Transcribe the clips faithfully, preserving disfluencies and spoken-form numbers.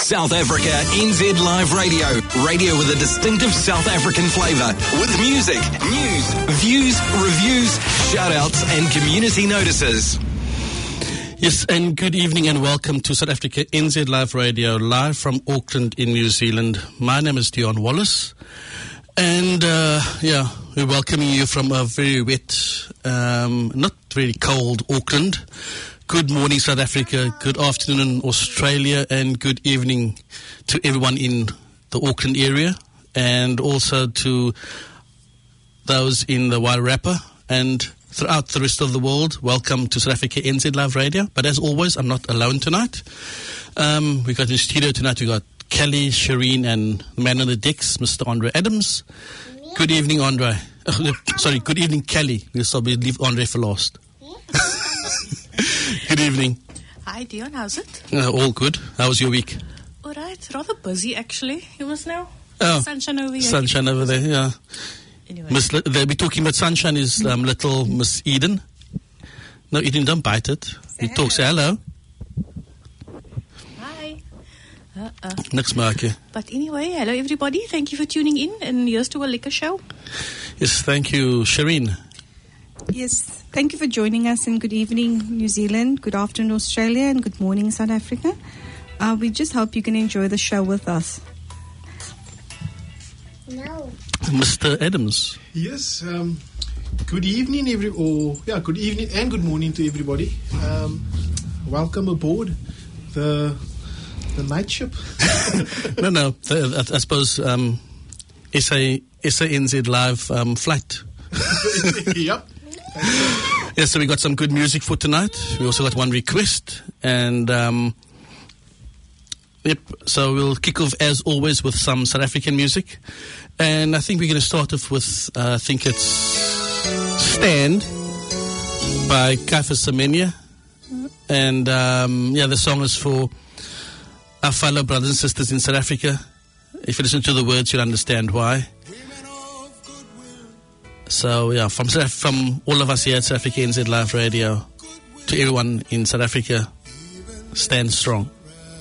South Africa N Z Live Radio. Radio with a distinctive South African flavour. With music, news, views, reviews, shout-outs and community notices. Yes, and good evening and welcome to South Africa N Z Live Radio, live from Auckland in New Zealand. My name is Dion Wallace. And, uh, yeah, we're welcoming you from a very wet, um, not very cold Auckland. Good morning, South Africa. Good afternoon, Australia. And good evening to everyone in the Auckland area. And also to those in the Wairarapa and throughout the rest of the world. Welcome to South Africa N Z Live Radio. But as always, I'm not alone tonight. Um, we got in the studio tonight, we got Kelly, Shireen, and the man on the decks, Mister Andre Adams. Good evening, Andre. Oh, sorry, good evening, Kelly. We'll probably leave Andre for last. Good evening. Hi, Dion. How's it? Uh, all good. How was your week? All right. Rather busy, actually. It was now. Oh, sunshine over here. Sunshine over there, yeah. Anyway. Miss, they'll be talking about sunshine is um, little Miss Eden. No, Eden, don't bite it. You talk, say hello. Hi. Uh-uh. Niks maak je. But anyway, hello everybody. Thank you for tuning in. And here's to a liquor show. Yes, thank you, Shireen. Yes, thank you for joining us, and good evening, New Zealand, good afternoon, Australia, and good morning, South Africa. Uh, we just hope you can enjoy the show with us. No. Mister Adams. Yes, um, good evening, every or yeah, good evening and good morning to everybody. Um, welcome aboard the the night ship. no, no, the, I, I suppose um, S A N Z Live um, flight. Yep. Yes, so we got some good music for tonight. We also got one request, and um, yep. So we'll kick off as always with some South African music, and I think we're going to start off with uh, I think it's "Stand" by Kaifa Semenya, and um, yeah, the song is for our fellow brothers and sisters in South Africa. If you listen to the words, you'll understand why. So, yeah, from from all of us here at South Africa N Z Live Radio to everyone in South Africa, stand strong.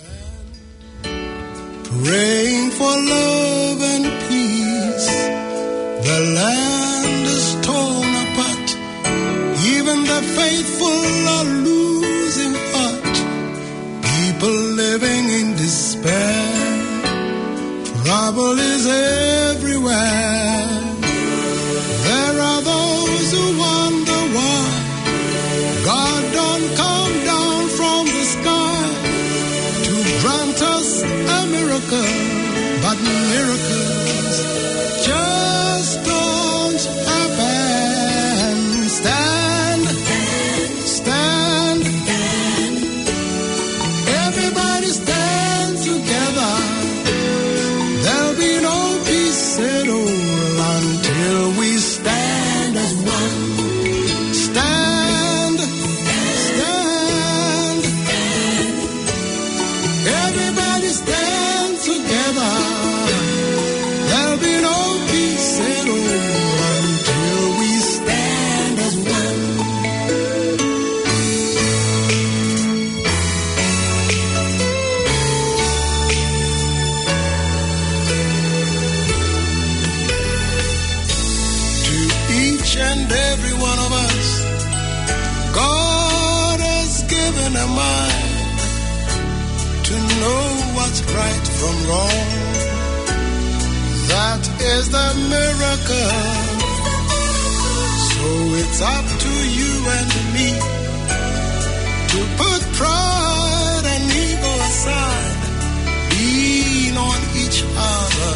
Praying for love and peace. The land is torn apart. Even the faithful are losing heart. People living in despair. Trouble is everywhere. There are those who wonder why God don't come down from the sky to grant us a miracle, but miracles just don't happen. Stand, stand, everybody stand together. There'll be no peace at all until we stand as one. Stand, stand, everybody stand together. There'll be no peace at all until we stand as one. And every one of us, God has given a mind to know what's right from wrong. That is the miracle. So it's up to you and me to put pride and ego aside, lean on each other.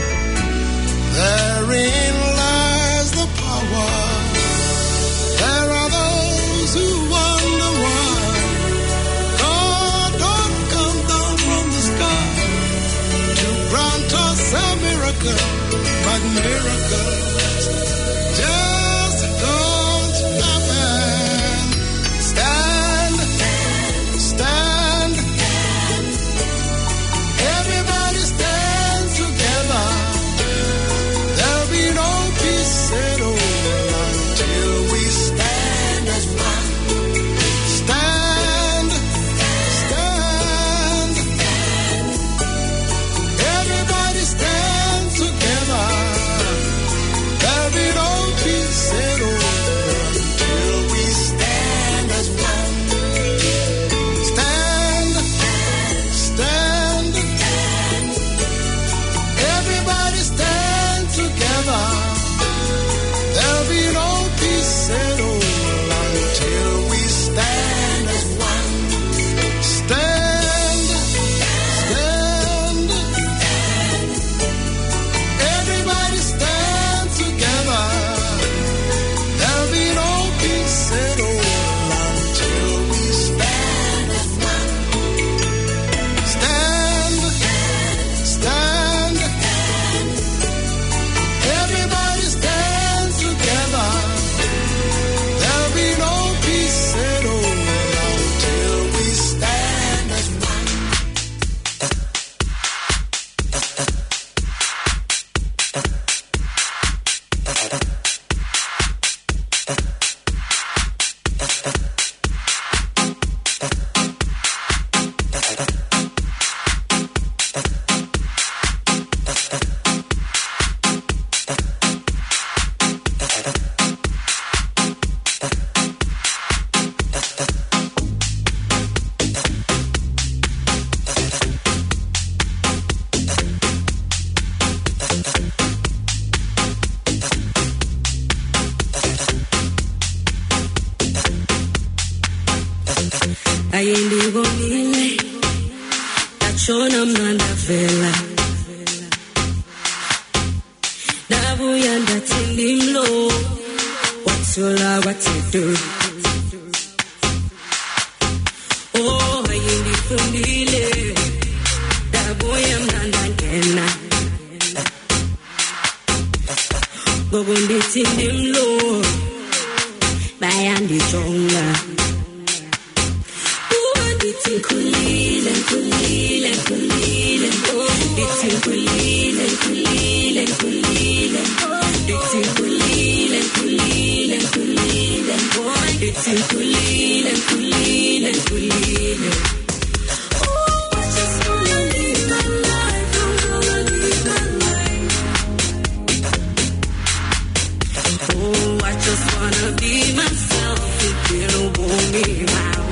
Therein lies the power. There are those who wonder why God don't come down from the sky to grant us a miracle, but miracles just don't happen. Stand, stand, everybody stand together. There'll be no peace at all until we stand as one. Stand, stand, ayindibonile atshona mna ndavela ndabuya ndathi ndimlo wathula kwathedu oh ayindifundile ndabuya mna ndangena ngoku ndithi ndimlo bayandijonga It's kulile kulile kulile It's kulile kulile kulile It's kulile kulile kulile It's kulile kulile kulile Oh, I just wanna live my life, I wanna live my life. Oh, I just wanna be myself if you don't want me around.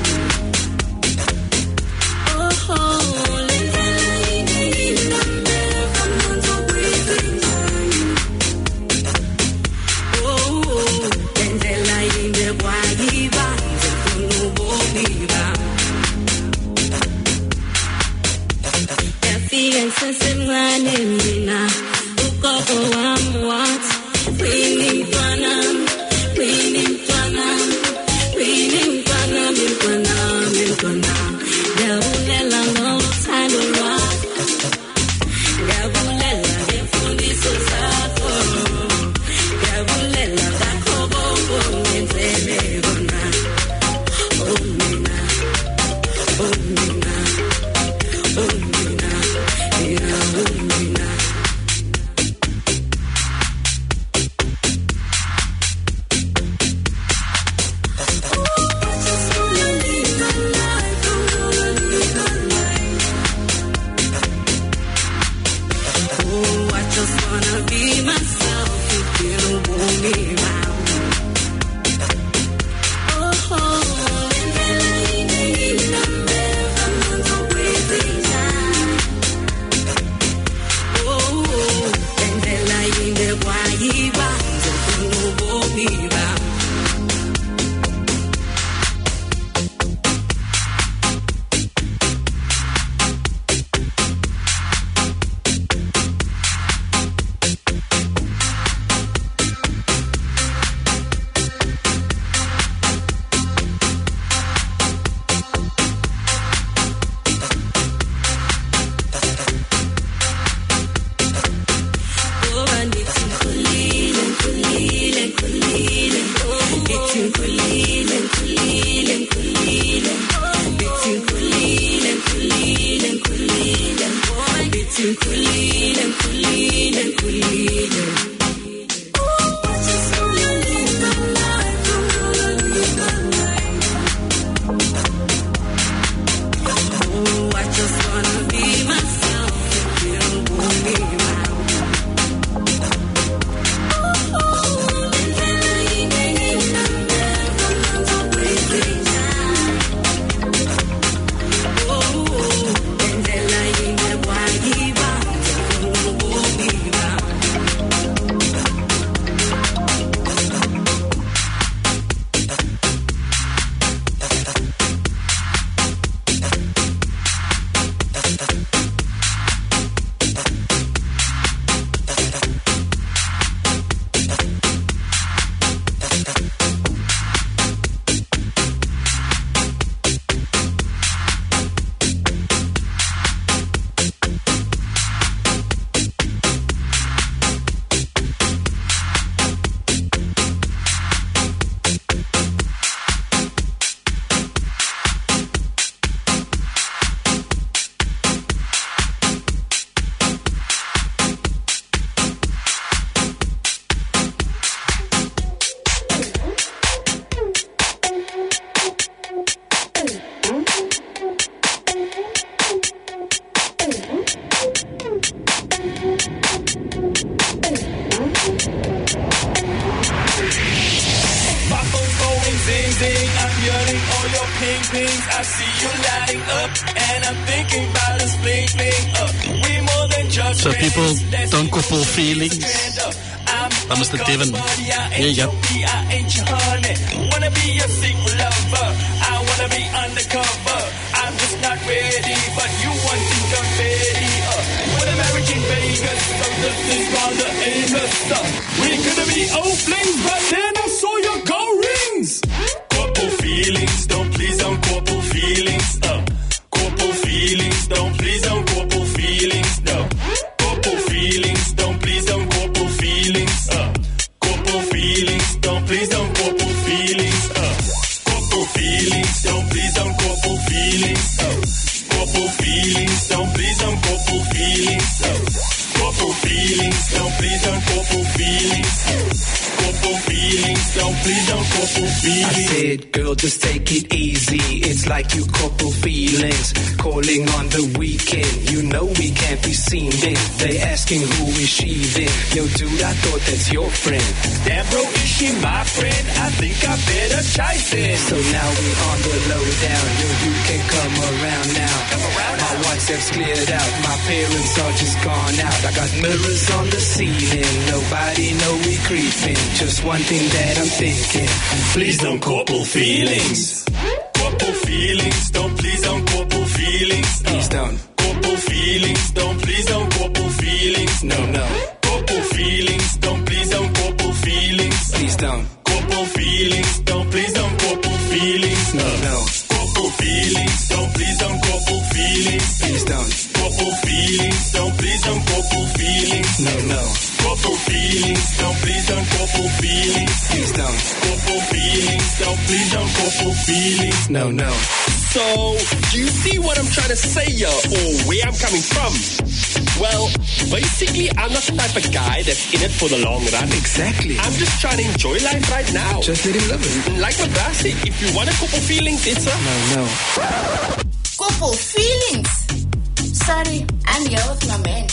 I see you lighting up, and I'm thinking about us bling bling up. We more than just so people don't couple feelings. I'm Mister Devon. Here you go. I ain't your honey. Wanna be your secret lover. I wanna be undercover. Uh, we could be old flings, but then I saw your gold rings. Couple feelings, don't please don't couple feelings. Uh, couple feelings, don't please don't couple feelings. No, couple feelings, don't please don't couple feelings. Uh, couple feelings, don't please don't couple feelings. Uh, couple feelings, don't please don't couple feelings. Uh, couple feelings, don't please don't couple feelings. Uh, couple feelings, don't please don't couple feelings. Couple feelings, don't please don't couple feelings. I said, girl, just take it easy. It's like you couple feelings. Calling on the weekend, you know we can't be seen then. They asking who is she then? Yo, dude, I thought that's your friend. Damn, bro, is she my friend? I think I better chase it. So now we on the lowdown. Yo, you can come around now. Come around My now. WhatsApp's cleared out. My parents are just gone out. I got mirrors on the ceiling. Nobody know we creeping. Just one thing that I'm thinking. Please don't couple feelings. Couple feelings, don't please don't couple feelings. Please don't. Couple feelings, don't please don't couple feelings. No, no. Couple feelings, don't please don't couple feelings. Please don't. Couple feelings, don't please don't couple feelings. No, no. Couple feelings, don't please don't couple feelings. Please don't. Couple feelings, don't please don't couple feelings. No, no. Couple feelings, don't please don't couple feelings. Please don't. Couple feelings, don't please don't couple feelings. No, no. So, do you see what I'm trying to say here, or where I'm coming from? Well, basically, I'm not the type of guy that's in it for the long run. Exactly. I'm just trying to enjoy life right now. Just let him love it. Like my brother said, if you want a couple feelings, it's a... No, no. Couple feelings. Sorry, I'm here with my man.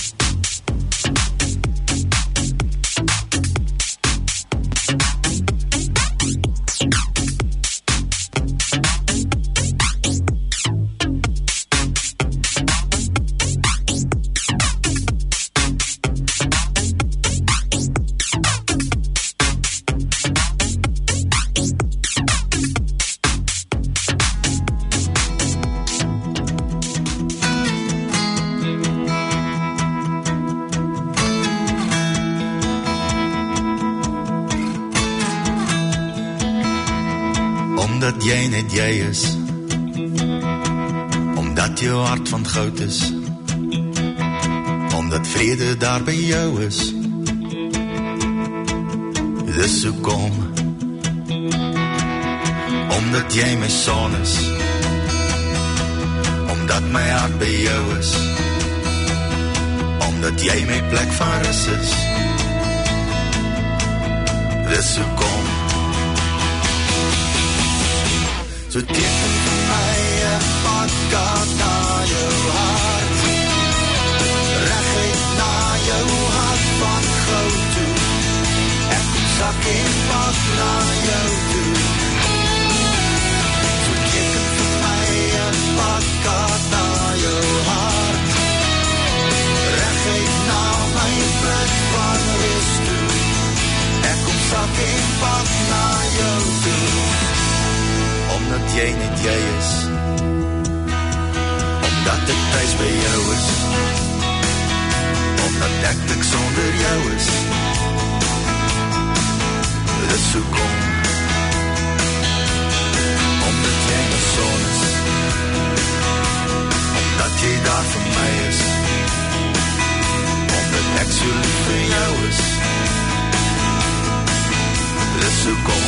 Omdat jy net jy is, omdat jou hart van goud is, omdat vrede daar by jou is. Dis hoekom, omdat jy my son is, omdat my hart by jou is, omdat jy my plek van rus is. Dis hoekom. So teken vir my een padkaart na jou hart, reguit na jou hart van goud toe. Ek kom sak en pak na jou toe. So teken vir my een padkaart na jou hart, reguit na my plek van rus toe. Ek kom sak en pak na jou toe. Omdat jy net jy is, omdat ek thuis by jou is, omdat ek niks sonder jou is. Dis hoekom, omdat jy my son is, omdat jy daar vir my is, omdat ek so lief vir jou is. Dis hoekom.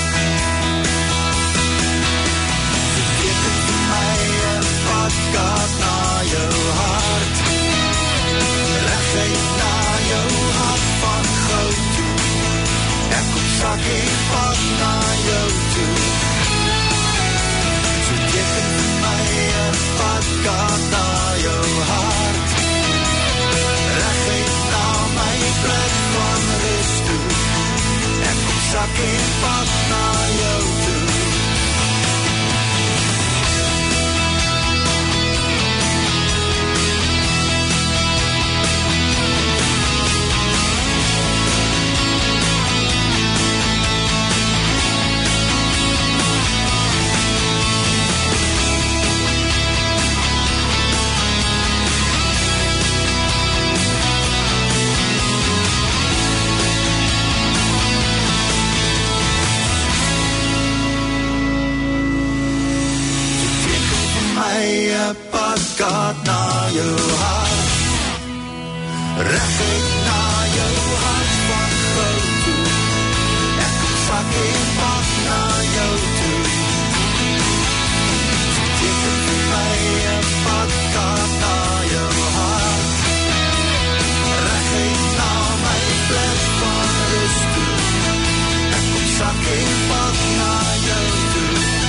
Padkaart na jou hart, reguit na jou hart van goud toe. Ek kom sak en pak na jou toe. So teken vir my een padkaart na jou hart, reguit na my plek van rus toe. Ek kom sak en pak na jou toe. my 'n padkaart na jou hart. Reguit na jou hart van goud toe. Ek kom sak en pak na jou toe. Teken vir my 'n padkaart na jou hart. Reguit na my plek van rus toe. Ek kom sak en pak na jou toe.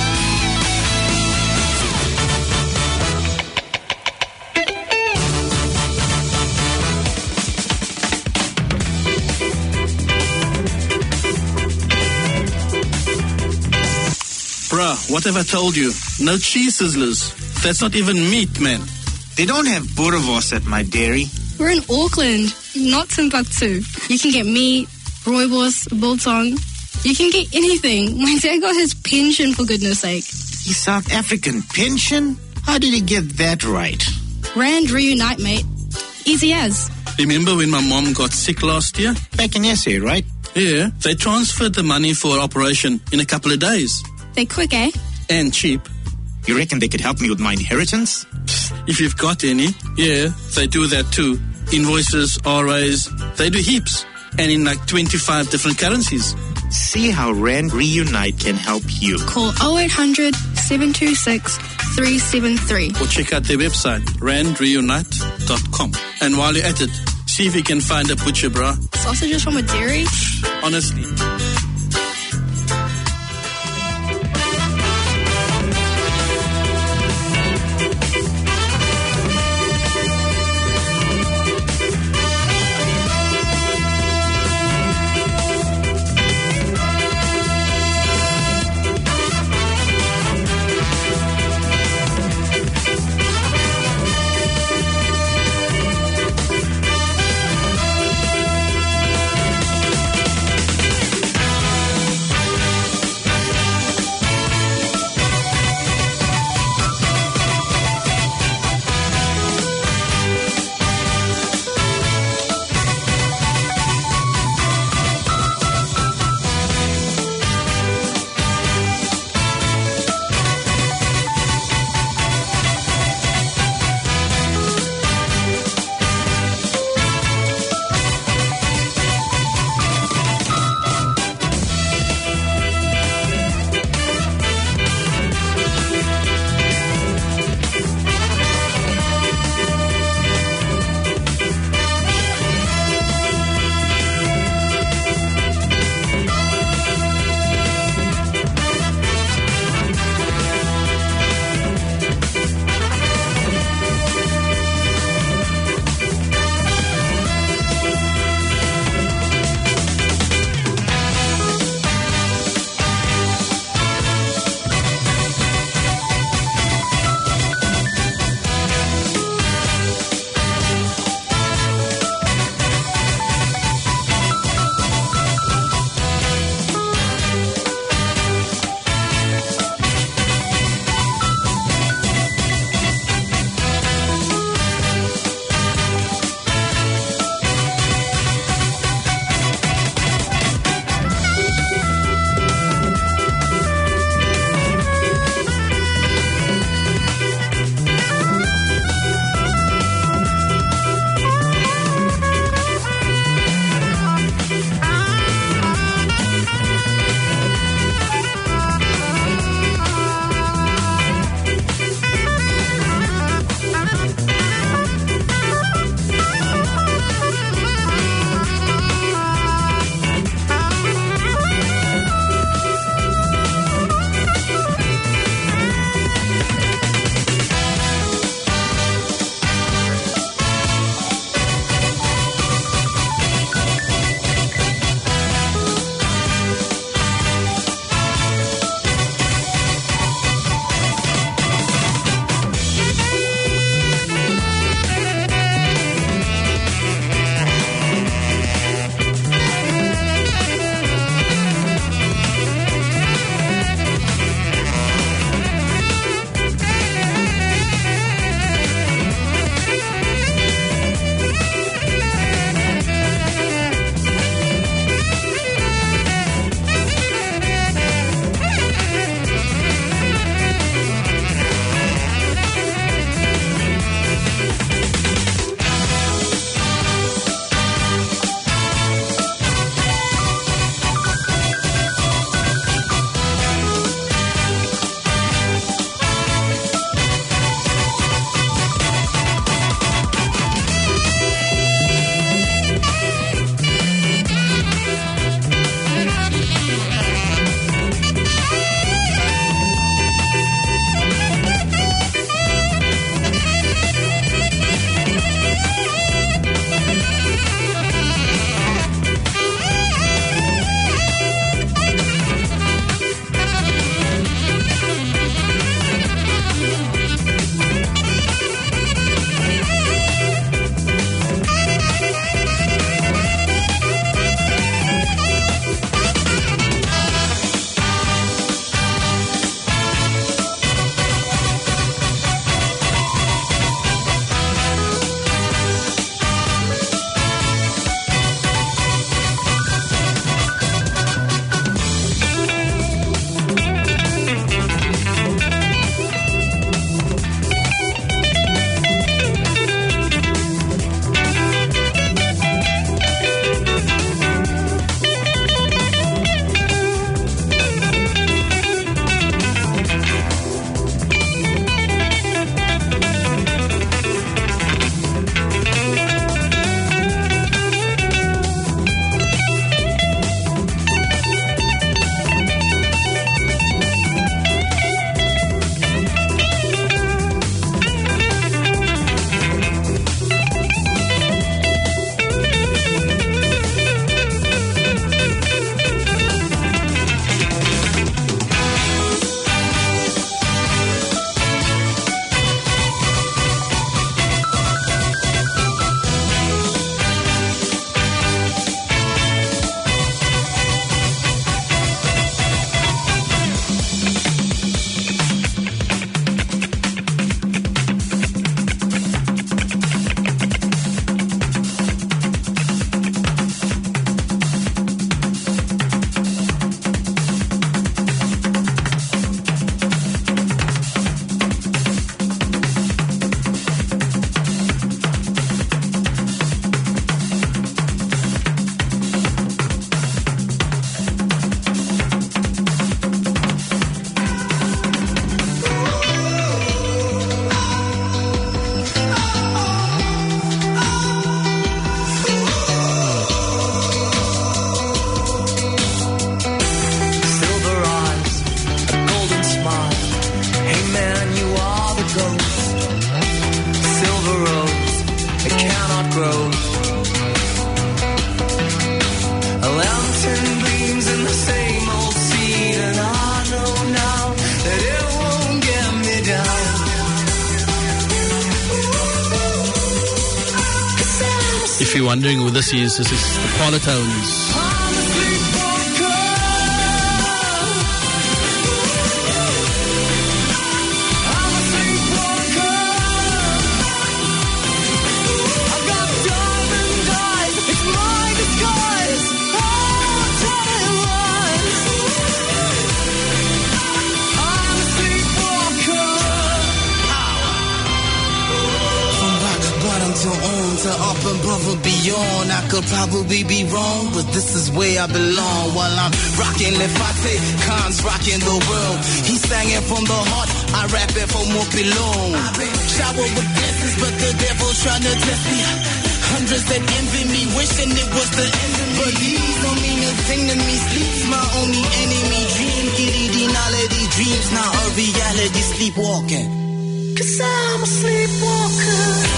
Bruh, what have I told you? No cheese sizzlers. That's not even meat, man. They don't have boerewors at my dairy. We're in Auckland, not Timbuktu. You can get meat, rooibos, biltong. You can get anything. My dad got his pension, for goodness sake. His South African pension? How did he get that right? Rand reunite, mate. Easy as. Remember when my mom got sick last year? Back in S A, right? Yeah, they transferred the money for her operation in a couple of days. They're quick, eh? And cheap. You reckon they could help me with my inheritance? If you've got any, yeah, they do that too. Invoices, R As, they do heaps. And in like twenty-five different currencies. See how Rand Reunite can help you. Call oh eight hundred, seven two six, three seven three. Or check out their website, rand reunite dot com. And while you're at it, see if you can find a butcher, bruh. Sausages from a dairy? Honestly. if you're wondering who this is, this is the Parlotones. Up above and beyond, I could probably be wrong, but this is where I belong. While I'm rocking Lefate, Khan's rocking the world. He's singing from the heart, I rap it for more belong. Shower with blessings, but the devil's trying to test me. Hundreds that envy me, wishing it was the end of me. But these don't mean a thing to me. Sleep's my only enemy. Dream, giddy, all of these dreams, now a reality. Sleepwalking, 'cause I'm a sleepwalker.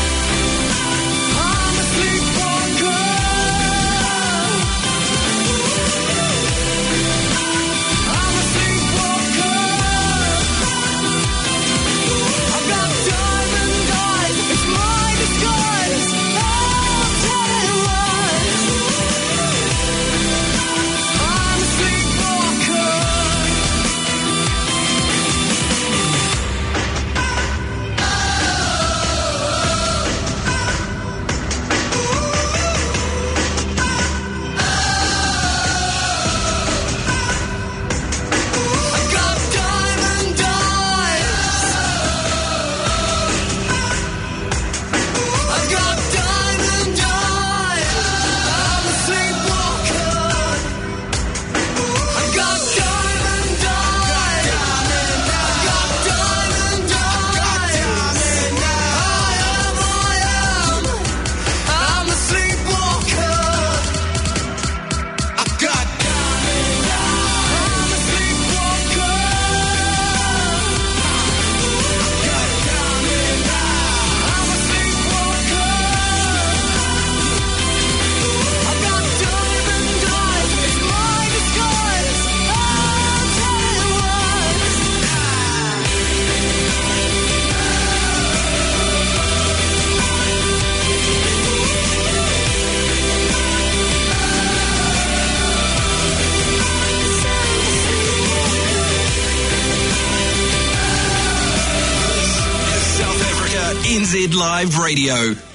N Z Live Radio.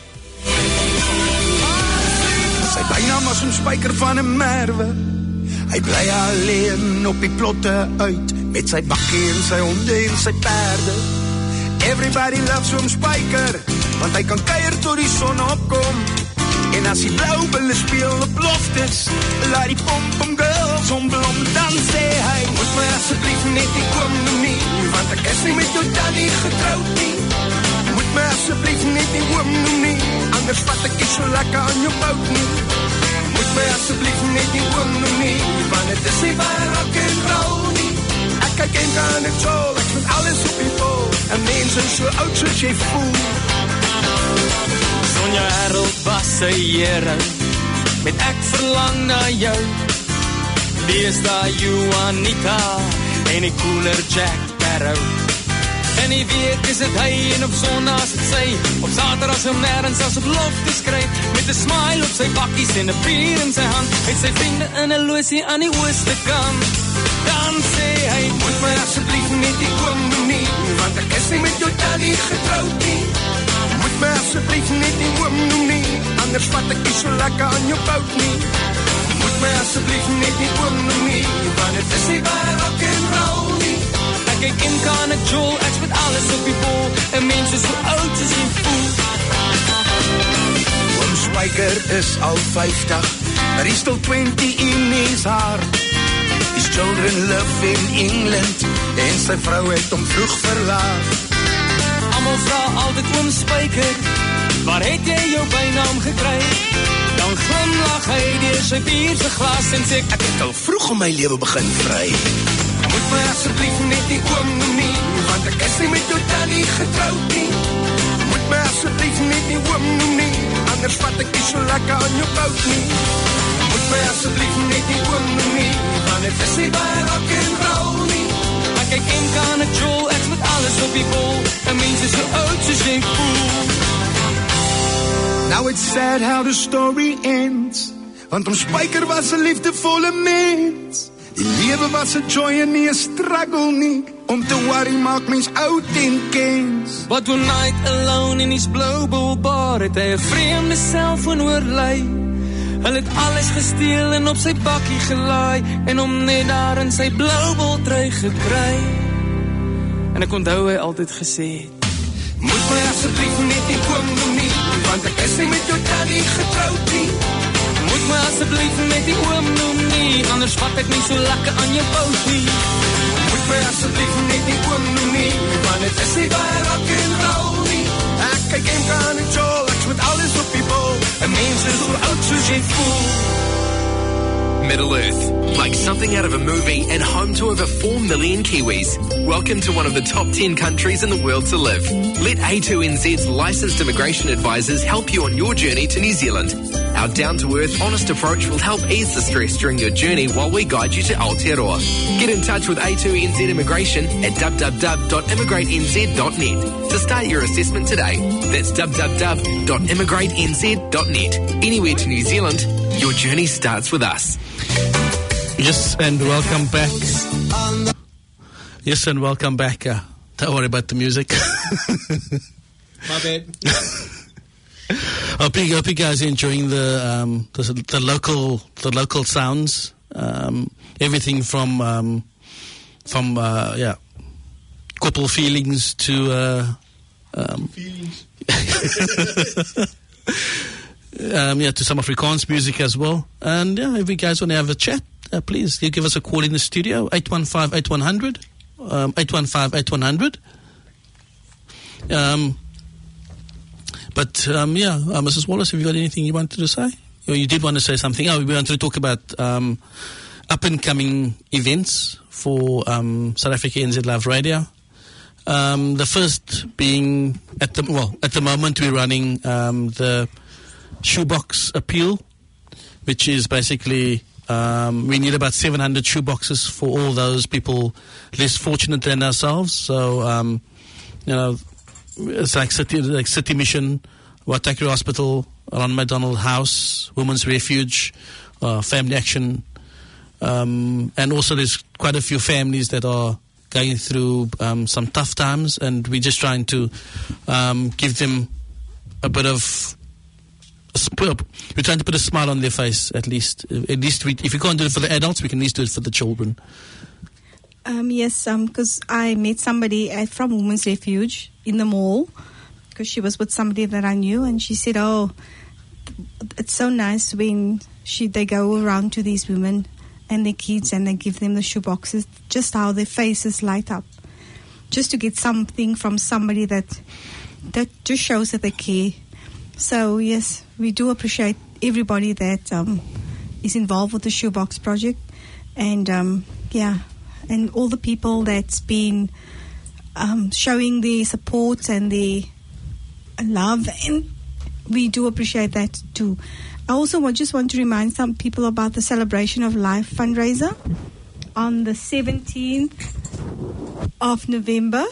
Sy bynaam was 'n spyker van 'n merwe. Hy bly alleen op die plotte uit met sy bakkie en sy honde en sy perde. Everybody loves hom spyker, want hy kan kuier tot die son opkom. En as die blou bulle speel op loftes, laat die pom-pom girls omblom. Dan sê hy, moet my asseblief net nie kom nie, want ek is nie met jou daddy getroud nie. Moet my asseblief net nie oom noem nie, anders vat ek nie so lekker aan jou bout nie. Moet my asseblief net nie oom noem nie, want het is nie baie rock and roll nie. Ek kyk en kan ek sol, ek vind alles op die bol, en mense so oud soos jy voel. Sonja Harold was sy here, met ek verlang na jou. Wees daar Juanita, en die cooler Jack Barrow. En die week is het hy, en op sondag is het sy, op zaterdag hom nergens as op lof te skryf, met een smile op sy bakkies en een bier in sy hand, met sy vriende in een loosie aan die ooste kant. Dan sê hy, moet my asseblief net nie kom doen nie, want ek is nie met jou daddy getrouwd nie. Moet my asseblief net nie oom noem nie, anders vat ek nie so lekker aan jou bout nie. Moet my asseblief net nie oom noem nie, want het is nie baie rock and roll nie. Ek kyk in kan ek jol, ek spit alles op die bol, en mense so oud as jy voel. Oom Spyker is al vyftig, maar hy still twenty in his heart. His children live in England, en sy vrou het hom vroeg verlaat. Almal vra altyd oom Spyker, waar het jy jou bynaam gekry? Dan glimlag hy deur sy bierse glas en sê, ek het al vroeg om my lewe begin vry. Moet my asseblief net nie oom noem nie, want ek is nie met jou daddy getrouwd nie. Moet my asseblief net nie oom noem nie, anders vat ek nie so lekker aan jou bout nie. Moet my asseblief net nie oom noem nie, want het is nie baie rock and roll nie. Ek kyk en kan ek jol, ek met alles op die bol, en mense so oud soos jy voel. Now it's sad how the story ends. Want ons Spyker was 'n liefdevolle mens. Die lewe was 'n joy en nie 'n struggle nie. Om te worry maak mens oud en kens. But one night alone in his blue bull bar het hy 'n vreemde selfoon oorlei. Hulle het alles gesteel en op sy bakkie gelaai en hom net daar in sy blou bol trui gekry. En ek onthou hy altyd gesê het: Moet my asseblief net nie oom noem nie, want ek is nie met jou daddy getroud nie. Moet my asseblief net nie oom noem nie, anders vat ek nie so lekker aan jou bout nie. Moet my asseblief net nie oom noem nie, want het is nie baie rock and roll nie. Ek kyk en kan en jol, ek met alles op die bol, en mens is so oud soos jy voel. Middle Earth, like something out of a movie and home to over four million Kiwis. Welcome to one of the top ten countries in the world to live. Let A two N Z's licensed immigration advisors help you on your journey to New Zealand. Our down-to-earth, honest approach will help ease the stress during your journey while we guide you to Aotearoa. Get in touch with A two N Z Immigration at w w w dot immigrate n z dot net to start your assessment today. That's w w w dot immigrate n z dot net. Anywhere to New Zealand, your journey starts with us. Yes, and welcome back. Yes, and welcome back. Uh, don't worry about the music. My bad. I hope you, hope you guys are enjoying the, um, the the local the local sounds. Um, everything from um, from uh, yeah, couple feelings to uh, um, feelings. um, yeah, to some Afrikaans music as well. And yeah, if you guys want to have a chat, uh, please you give us a call in the studio, eight one five, eight one zero zero, um, eight one five, eight one zero zero. Um, but um, yeah, uh, Missus Wallace, have you got anything you wanted to say? Or you did want to say something. Oh, we wanted to talk about um, up-and-coming events for um, South Africa N Z Live Radio. Um, the first being, at the well, at the moment we're running um, the shoebox appeal, which is basically um, we need about seven hundred shoeboxes for all those people less fortunate than ourselves. So, um, you know, it's like City, like City Mission, Waitakere Hospital, Ronald McDonald House, Women's Refuge, uh, Family Action, um, and also there's quite a few families that are going through um, some tough times, and we're just trying to um, give them a bit of a sp- we're trying to put a smile on their face, at least. At least we, if we can't do it for the adults, we can at least do it for the children. Um, yes, because um, I met somebody at, from Women's Refuge in the mall, because she was with somebody that I knew, and she said, oh, it's so nice when she they go around to these women and their kids and they give them the shoe boxes, just how their faces light up, just to get something from somebody that that just shows that they care. So yes, we do appreciate everybody that um, is involved with the Shoebox Project, and um, yeah, and all the people that's been um, showing their support and their love, and we do appreciate that too. I also just want to remind some people about the Celebration of Life fundraiser on the seventeenth of November,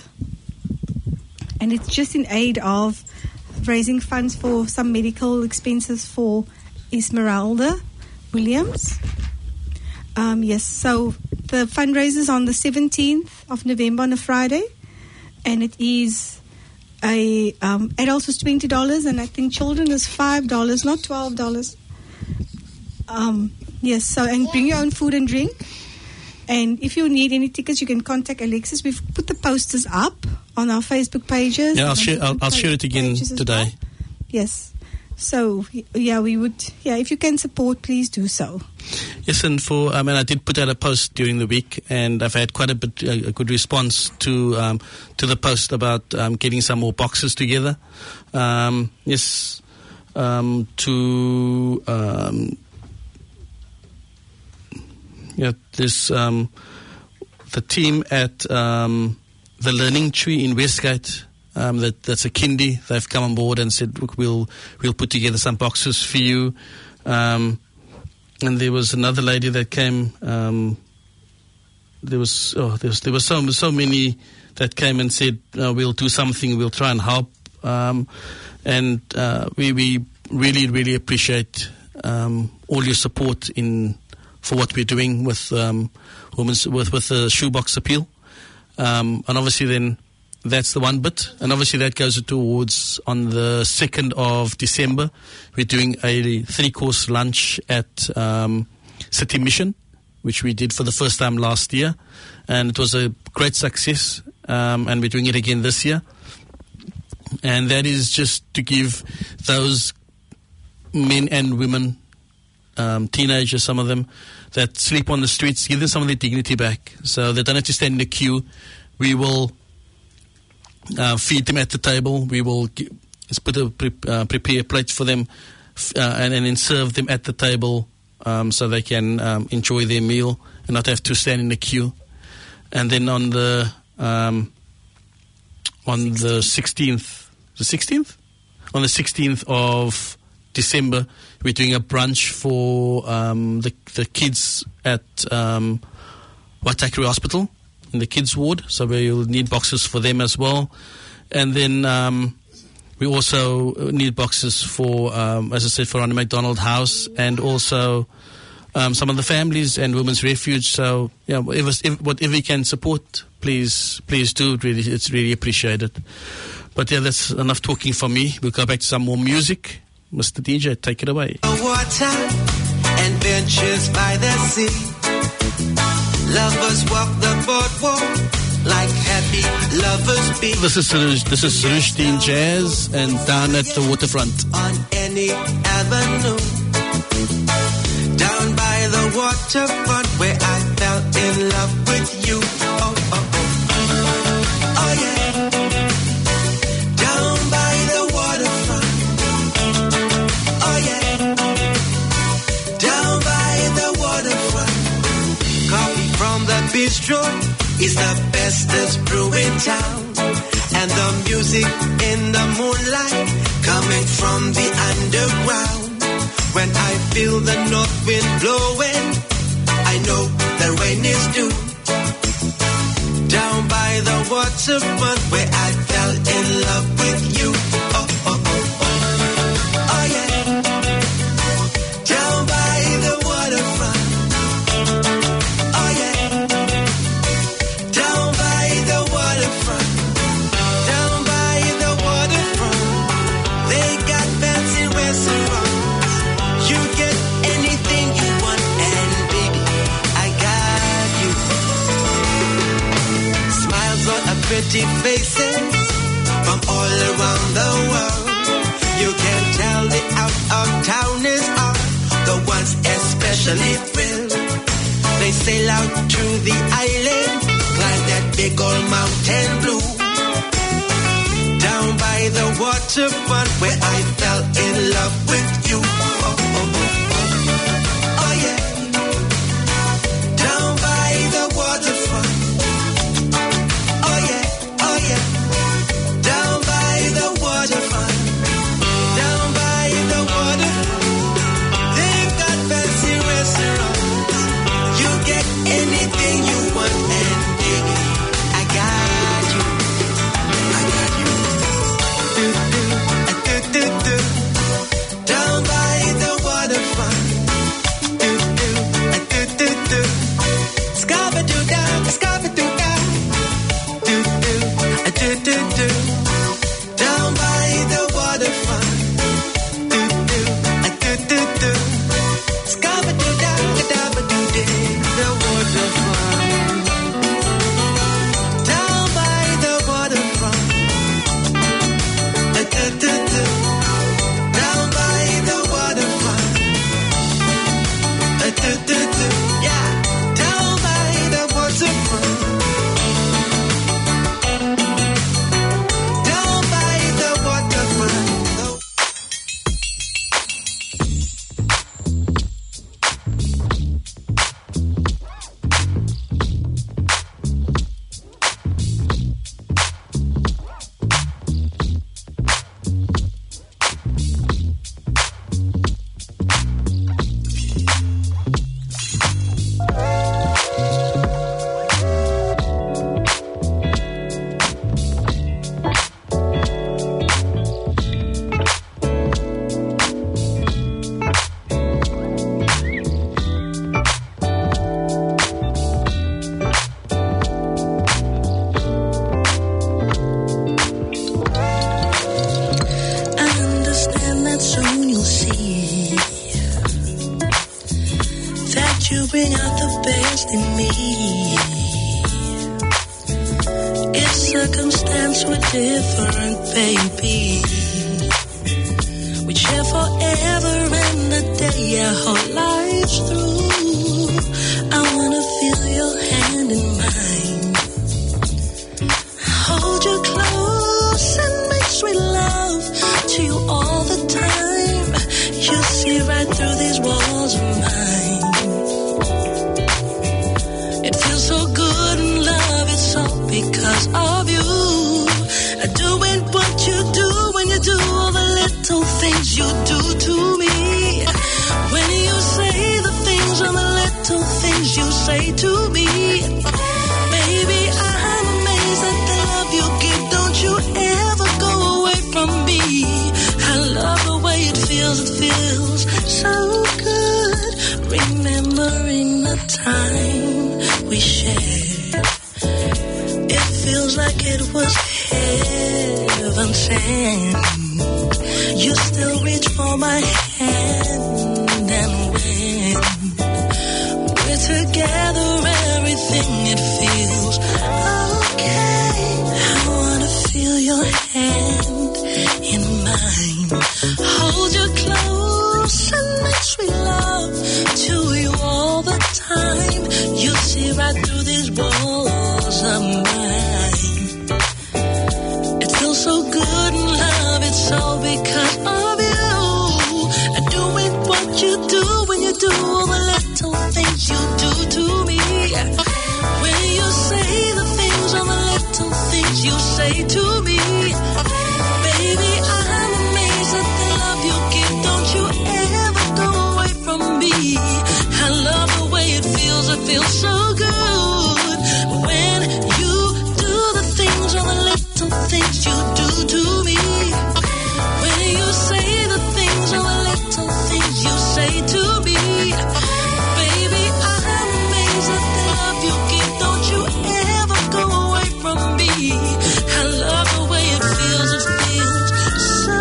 and it's just in aid of raising funds for some medical expenses for Esmeralda Williams. Um, yes, so the fundraiser is on the seventeenth of November on a Friday, and it is a um, adults is twenty dollars, and I think children is five dollars, not twelve dollars. Um, yes, so and bring your own food and drink. And if you need any tickets, you can contact Alexis. We've put the posters up on our Facebook pages. Yeah, I'll share. I'll, I'll share it again today. Well. Yes. So yeah, we would. Yeah, if you can support, please do so. Yes, and for I mean, I did put out a post during the week, and I've had quite a bit a, a good response to um, to the post about um, getting some more boxes together. Um, yes, um, to. Um, Yeah, this um, the team at um, the Learning Tree in Westgate. Um, that that's a kindy. They've come on board and said, "Look, we'll we'll put together some boxes for you." Um, and there was another lady that came. Um, there was oh, there was there were so so many that came and said, oh, "We'll do something. We'll try and help." Um, and uh, we we really, really appreciate um, all your support in for what we're doing with um, women's with with the shoebox appeal, um, and obviously then that's the one bit, and obviously that goes towards on the second of December. We're doing a three-course lunch at um, City Mission, which we did for the first time last year, and it was a great success, um, and we're doing it again this year. And that is just to give those men and women, um, teenagers, some of them, that sleep on the streets, give them some of their dignity back. So they don't have to stand in the queue. We will uh, feed them at the table. We will g- put a pre- uh, prepare plates for them f- uh, and, and then serve them at the table um, so they can um, enjoy their meal and not have to stand in the queue. And then on the um, on the sixteenth, the sixteenth? On the sixteenth of December, we're doing a brunch for um, the the kids at um, Waitakere Hospital in the kids ward. So we'll need boxes for them as well. And then um, we also need boxes for, um, as I said, for Ronald McDonald House and also um, some of the families and Women's Refuge. So yeah, whatever, whatever you can support, please please do. It really, it's really appreciated. But yeah, that's enough talking from me. We'll go back to some more music. Mister D J, take it away. Water and benches by the sea. Lovers walk the boardwalk like happy lovers be. This is Rush, this is Rushdie Jazz and Down at the Waterfront. On any avenue, down by the waterfront where I fell in love with you. Oh, oh, oh, oh yeah. Down by the waterfront. Oh yeah. Down by the waterfront. Coffee from the bistro is the bestest brew in town. And the music in the moonlight coming from the underground. When I feel the north wind blowing, I know the rain is due. Down by the waterfront where I fell in love with you. Oh, oh, oh, oh. Oh yeah. Down by the waterfront. Oh yeah. Down by the waterfront. Down by the waterfront. They got fancy restaurants. You get anything you want, and baby, I got you. Smiles on a pretty faces from all around the world. You can tell the out of towners are the ones especially thrilled. They sail out to the island, climb that big old mountain blue. Down by the waterfront where I fell in love with you. Oh, oh, oh. Oh yeah. Down by the waterfront. Oh yeah, oh yeah. Down by the waterfront. Down by the waterfront. They've got fancy restaurants. You get anything you want, and baby, I got you. I got you. Do, do, do, do, do. Down by the waterfront. circumstance were different, baby. We'd share forever and a day our whole lives through. I wanna feel your hand in mine, hold you close and make sweet love to you all the time. You see right through these walls of mine. It feels so good in love, it's all because of you. Doing what you do when you do all the little things you do to me. When you say the things and the little things you say to me. Baby, I'm amazed at the love you give. Don't you ever go away from me. I love the way it feels, it feels so good. Remembering the time we shared. It feels like it was heaven sent. You still reach for my hand, and when we're together, everything it feels okay. I wanna feel your hand in mine, hold you close and make sweet love to you all the time. You see right through these walls of mine. It feels so good in love, it's all because of you. Doing what you do when you do all the little things you do to me. When you say the things and the little things you say to me. Baby, I'm amazed at the love you give. Don't you ever go away from me. I love the way it feels, it feels so good. When you do the things and the little things you do to me. When you say the things and the little things you say to me. Baby, I'm amazed at the love you give. Don't you ever go away from me. I love the way it feels, it feels so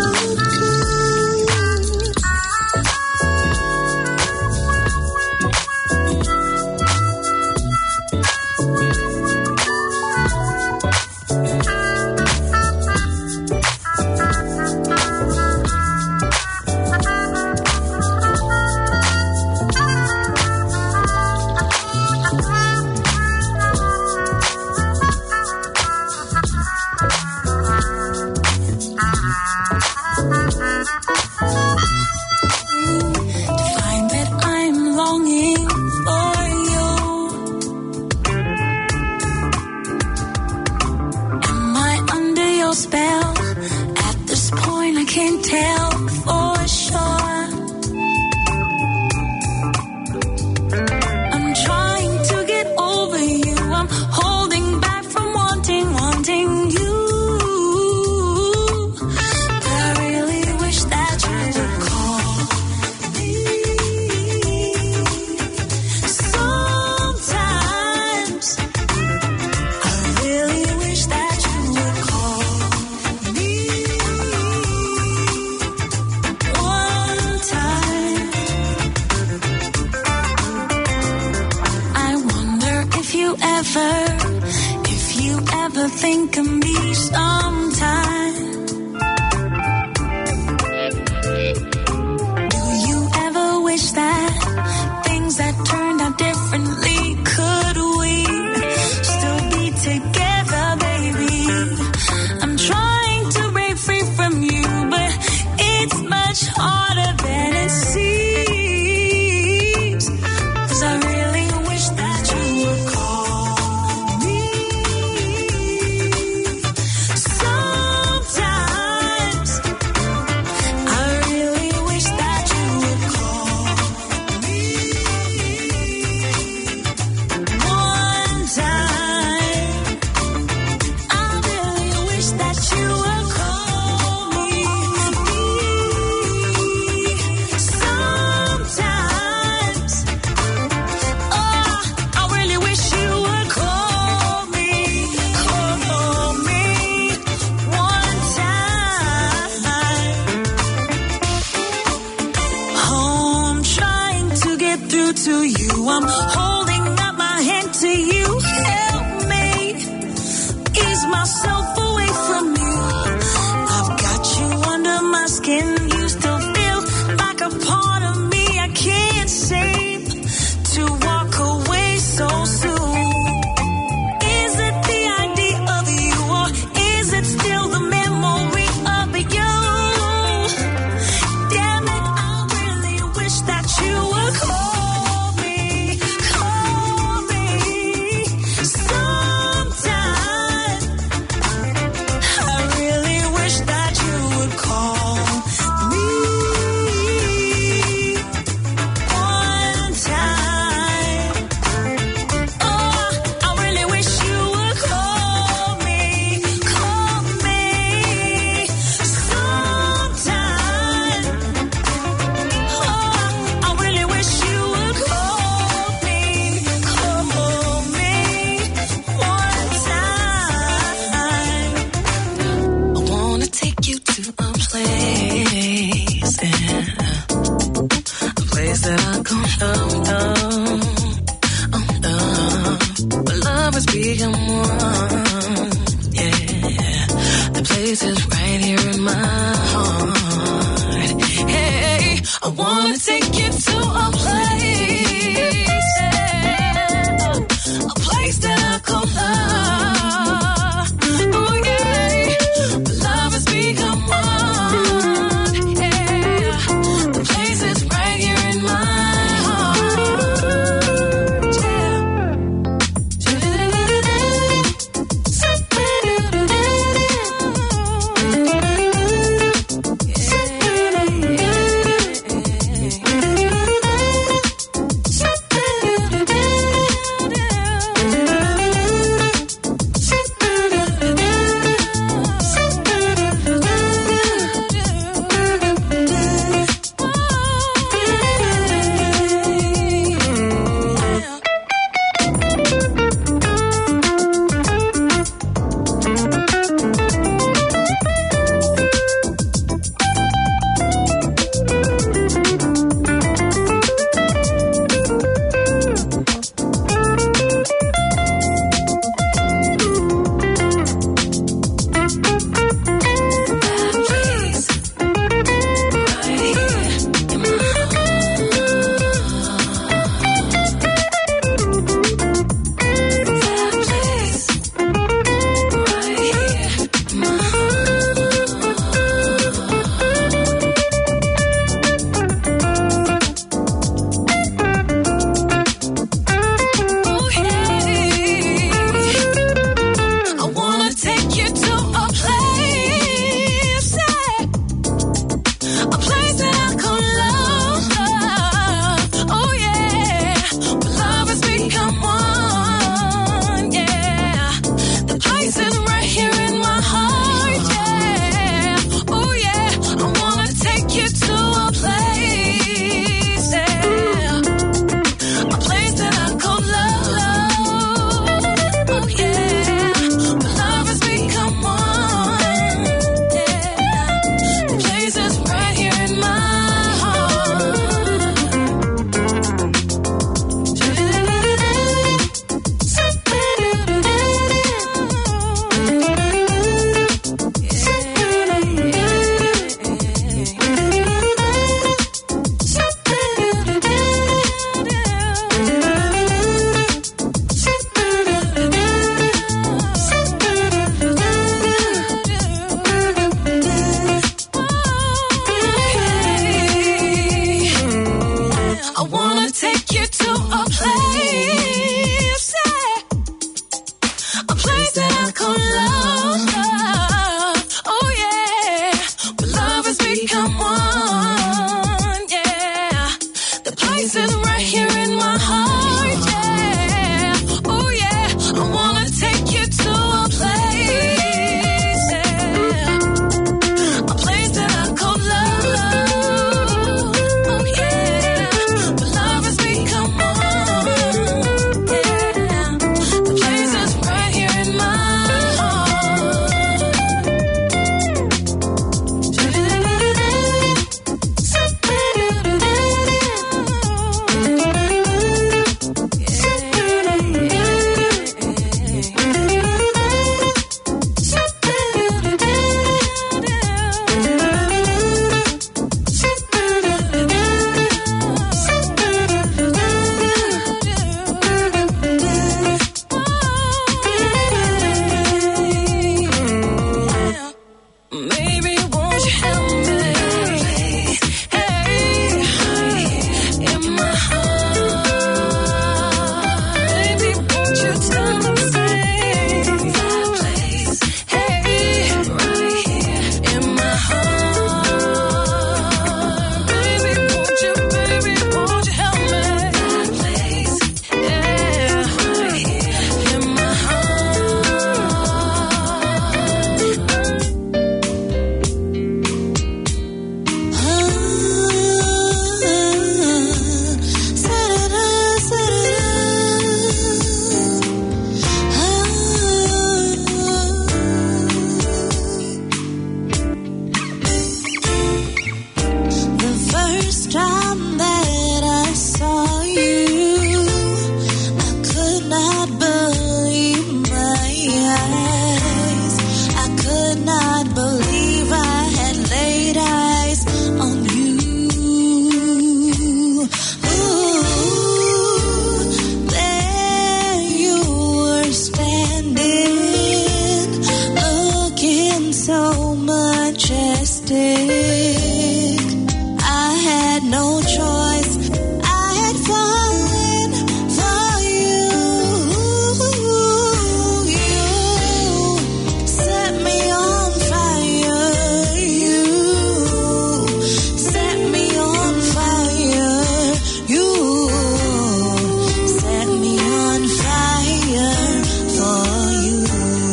myself away from you. I've got you under my skin. You still feel like a part of me. I can't seem to walk away so soon. Is it the idea of you, or is it still the memory of you? Damn it, I really wish that you would call me, call me sometime. I really wish that you would call me one time. Oh, I really wish you would call me, call me sometime. Oh, I really wish you would call me, call me one time. I wanna take you to a place, yeah, a place that I go love, love, oh love. Where love has become one, yeah. The place is right here in my heart. Hey, I wanna take you to a place, yeah, a place that I call love. Oh yeah, where love has become one, yeah. The place is right here in my heart, yeah. mistake. I had no choice. I had fallen for you. You set me on fire. You set me on fire. You set me on fire for you.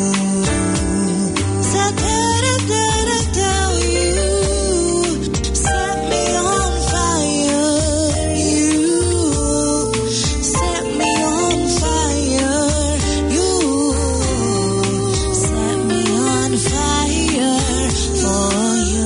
Set da da da da da. You set me on fire. You set me on fire. You set me on fire for you.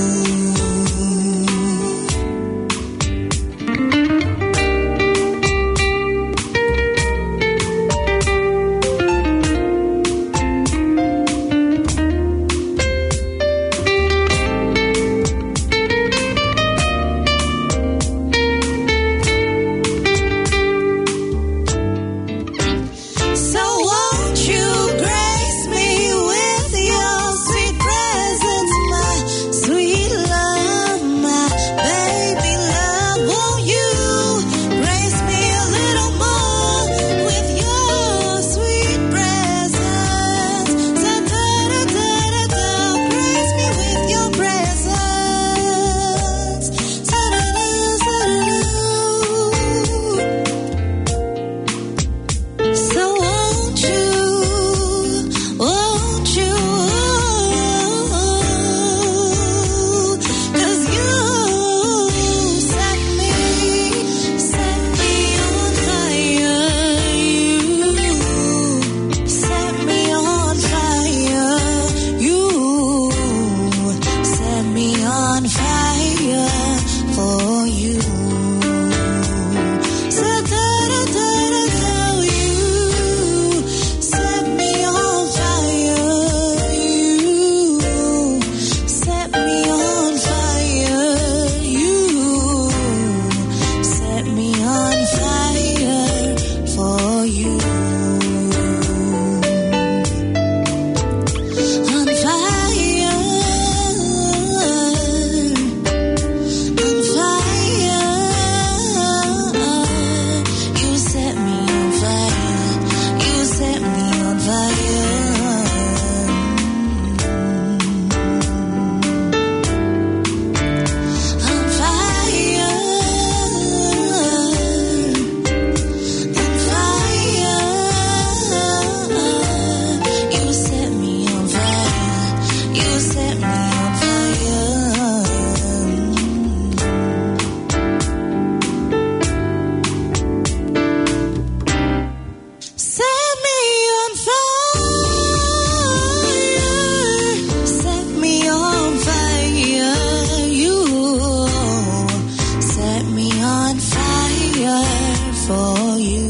So won't you grace me with your sweet presence, my sweet love, my baby love? Won't you grace me a little more with your sweet presence? Da da da da da da. Grace me with your presence. Da da da da da. So won't you, won't you, 'cause you set me, set me on fire. You set me on fire. You set me on fire for you. So da da da da da. You set me on fire. You set me on fire. You set me on fire for you. On fire. On fire. You set me on fire. You set me on fire. On fire. On fire. You set me on fire. You set me on fire. Set me on fire. Set me on fire. You set me on fire for you.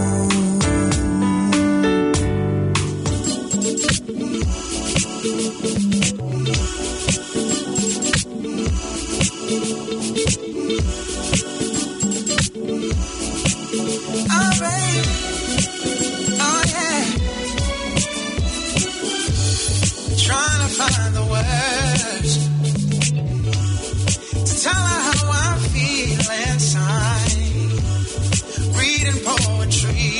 Oh, baby. Oh, yeah. Trying to find the words to tell her how I feel inside. Reading poetry.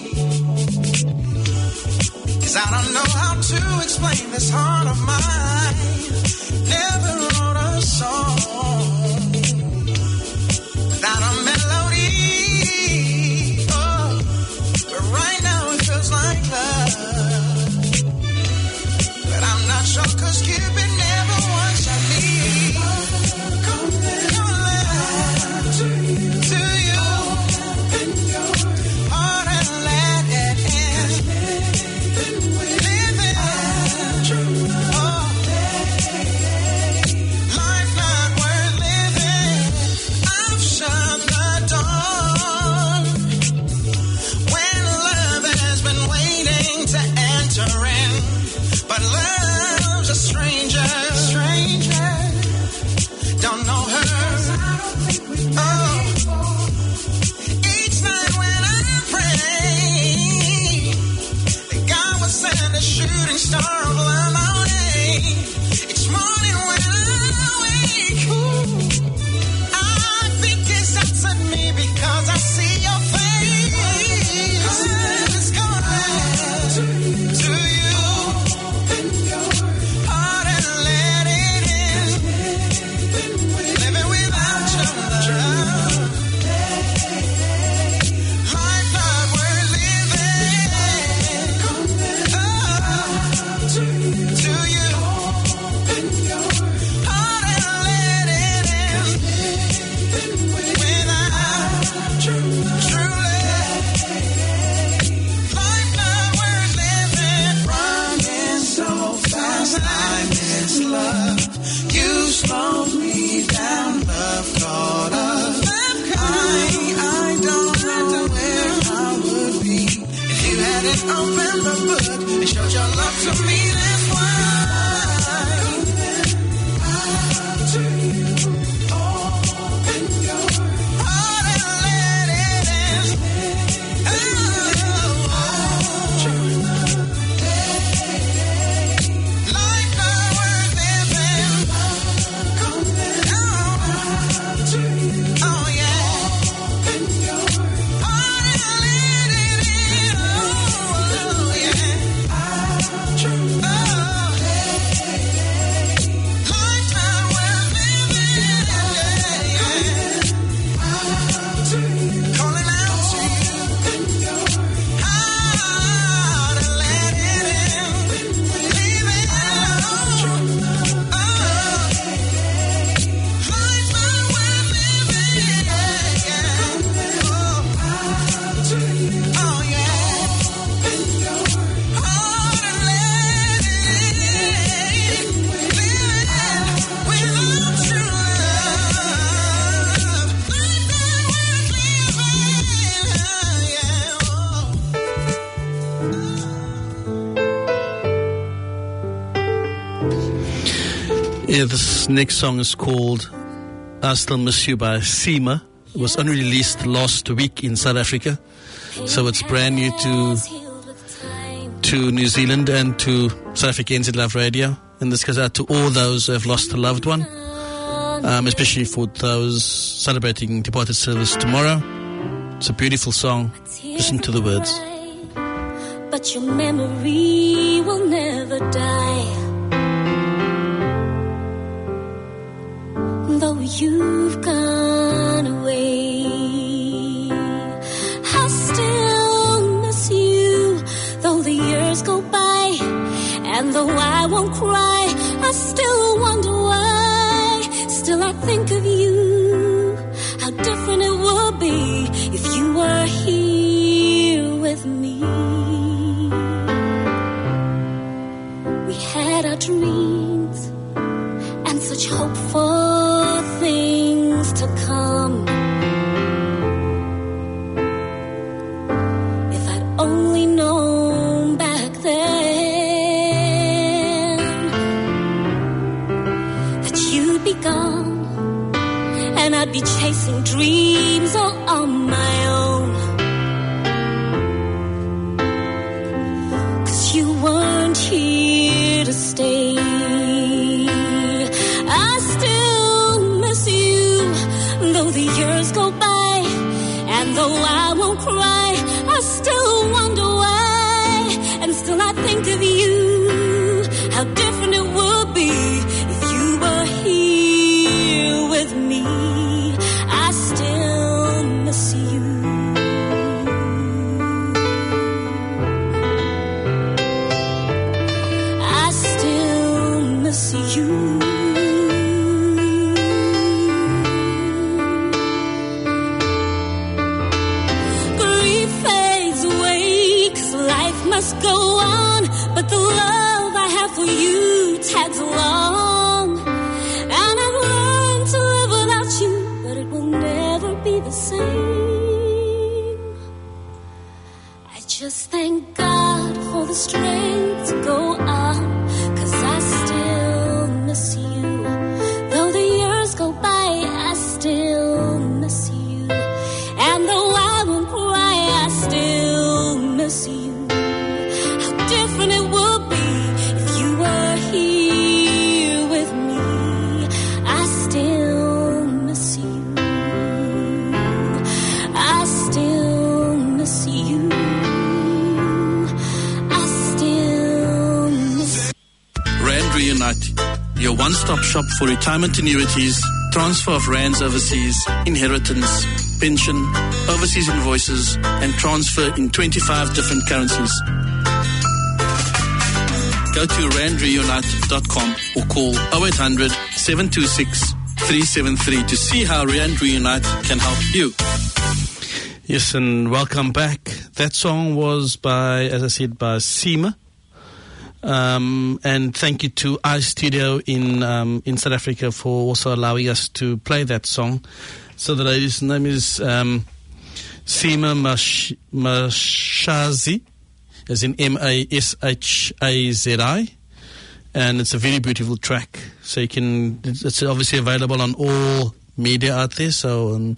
'Cause I don't know how to explain this heart of mine. Never wrote a song without a melody. Oh, but right now it feels like love. But I'm not sure 'cause Cupid never once shot me. Come to you. Heart and let it in. Living. Oh. Life not worth living. I've shut the door when love has been waiting to enter in. But love's a stranger. to you. Open your heart and let it in. Without truly, life not worth living. Running so fast, I miss love. You slowed me down, love caught up. I, I don't know where I would be if you hadn't opened the book and showed your love to me. That's why to you, open your heart and let it in. Oh, life not worth living. Oh yeah. Open your heart and let it in. Oh yeah. Oh, life not worth living. Calling out to you. Open your heart and let it in. Leave it alone. Oh, life not worth living. Oh yeah. Open your heart and let it in. Leave it without true love. Life not worth Yeah, this next song is called I Still Miss You by Seema. It was only released last week in South Africa, so it's brand new to to New Zealand and to South Africa N Z Love Radio. And this goes out to all those who have lost a loved one, um, especially for those celebrating departed service tomorrow. It's a beautiful song. Listen to the words. But your memory will never die. Though you've gone away, I still miss you. Though the years go by, and though I won't cry, I still wonder why. Still I think of you, how different it would be if you were here with me. We had our dreams and such hope for things to come. If I'd only known back then that you'd be gone and I'd be chasing dreams all on my own. 'Cause you weren't here to stay. Though the years go by, and though I won't cry, I still wonder why. And still I think of you, how different it would be if you were here with me. I still miss you. I still miss you. Must go on, but the love I have for you tags along. And I've learned to live without you, but it will never be the same. I just thank God for the strength to go on, 'cause I still miss you. Though the years go by, I still miss you. And though I won't cry, I still miss you. Different it would be if you were here with me. I still miss you. I still miss you. I still miss you. Rand Reunite, your one-stop shop for retirement annuities, transfer of rands overseas, inheritance, pension, overseas invoices, and transfer in twenty-five different currencies. go to rand reunite dot com or call oh eight hundred, seven two six, three seven three to see how Rand Reunite can help you. Yes, and welcome back. That song was by, as I said, by Seema. Um, and thank you to iStudio in um, in South Africa for also allowing us to play that song. So the lady's name is um, Seema Mash- Mashazi, as in M A S H A Z I. And it's a very beautiful track. So you can, it's obviously available on all media out there. So on,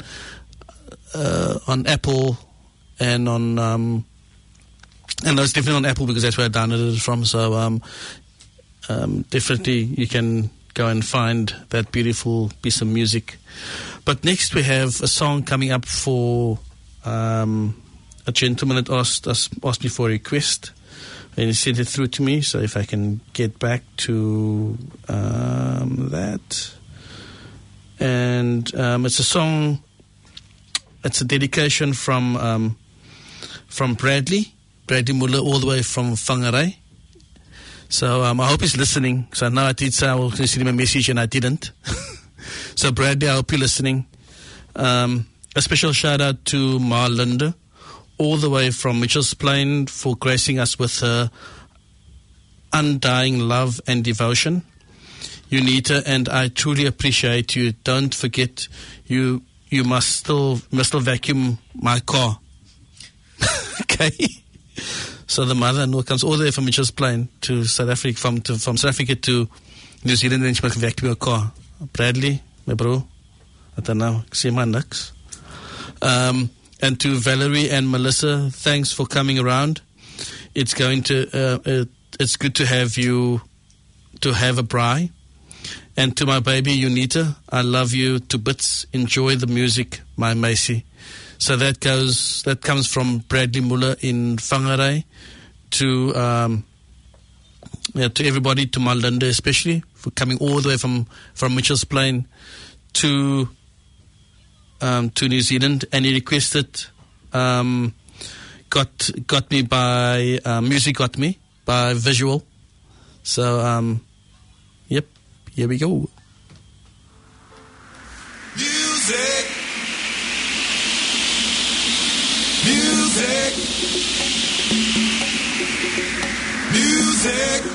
uh, on Apple and on, um, and it's definitely on Apple because that's where I downloaded it from. So um, um, definitely you can go and find that beautiful piece of music. But next we have a song coming up for um, a gentleman that asked us asked me for a request. And he sent it through to me, so if I can get back to um, that. And um, it's a song, it's a dedication from um, from Bradley, Bradley Muller, all the way from Whangarei. So um, I hope he's listening. So now I did say I was going to send him a message and I didn't. So Bradley, I hope you're listening. Um, a special shout out to Marlinda, all the way from Mitchell's Plain, for gracing us with her undying love and devotion. Unita, and I truly appreciate you. Don't forget, you you must still must still vacuum my car. Okay. So the mother-in-law comes all the way from Mitchell's Plain to South Africa, from to, from South Africa to New Zealand, and she must vacuum your car. Bradley, my bro, I don't know, see my niks. Um. And to Valerie and Melissa, thanks for coming around. It's going to, uh, it, it's good to have you, to have a braai. And to my baby Unita, I love you to bits. Enjoy the music, my Macy. So that goes, that comes from Bradley Muller in Whangarei to, um, yeah, to everybody, to Marlinda especially, for coming all the way from, from Mitchell's Plain to, Um, to New Zealand, and he requested um, got got me by uh, Music Got Me by Visual. So um, yep, here we go. Music, music, music.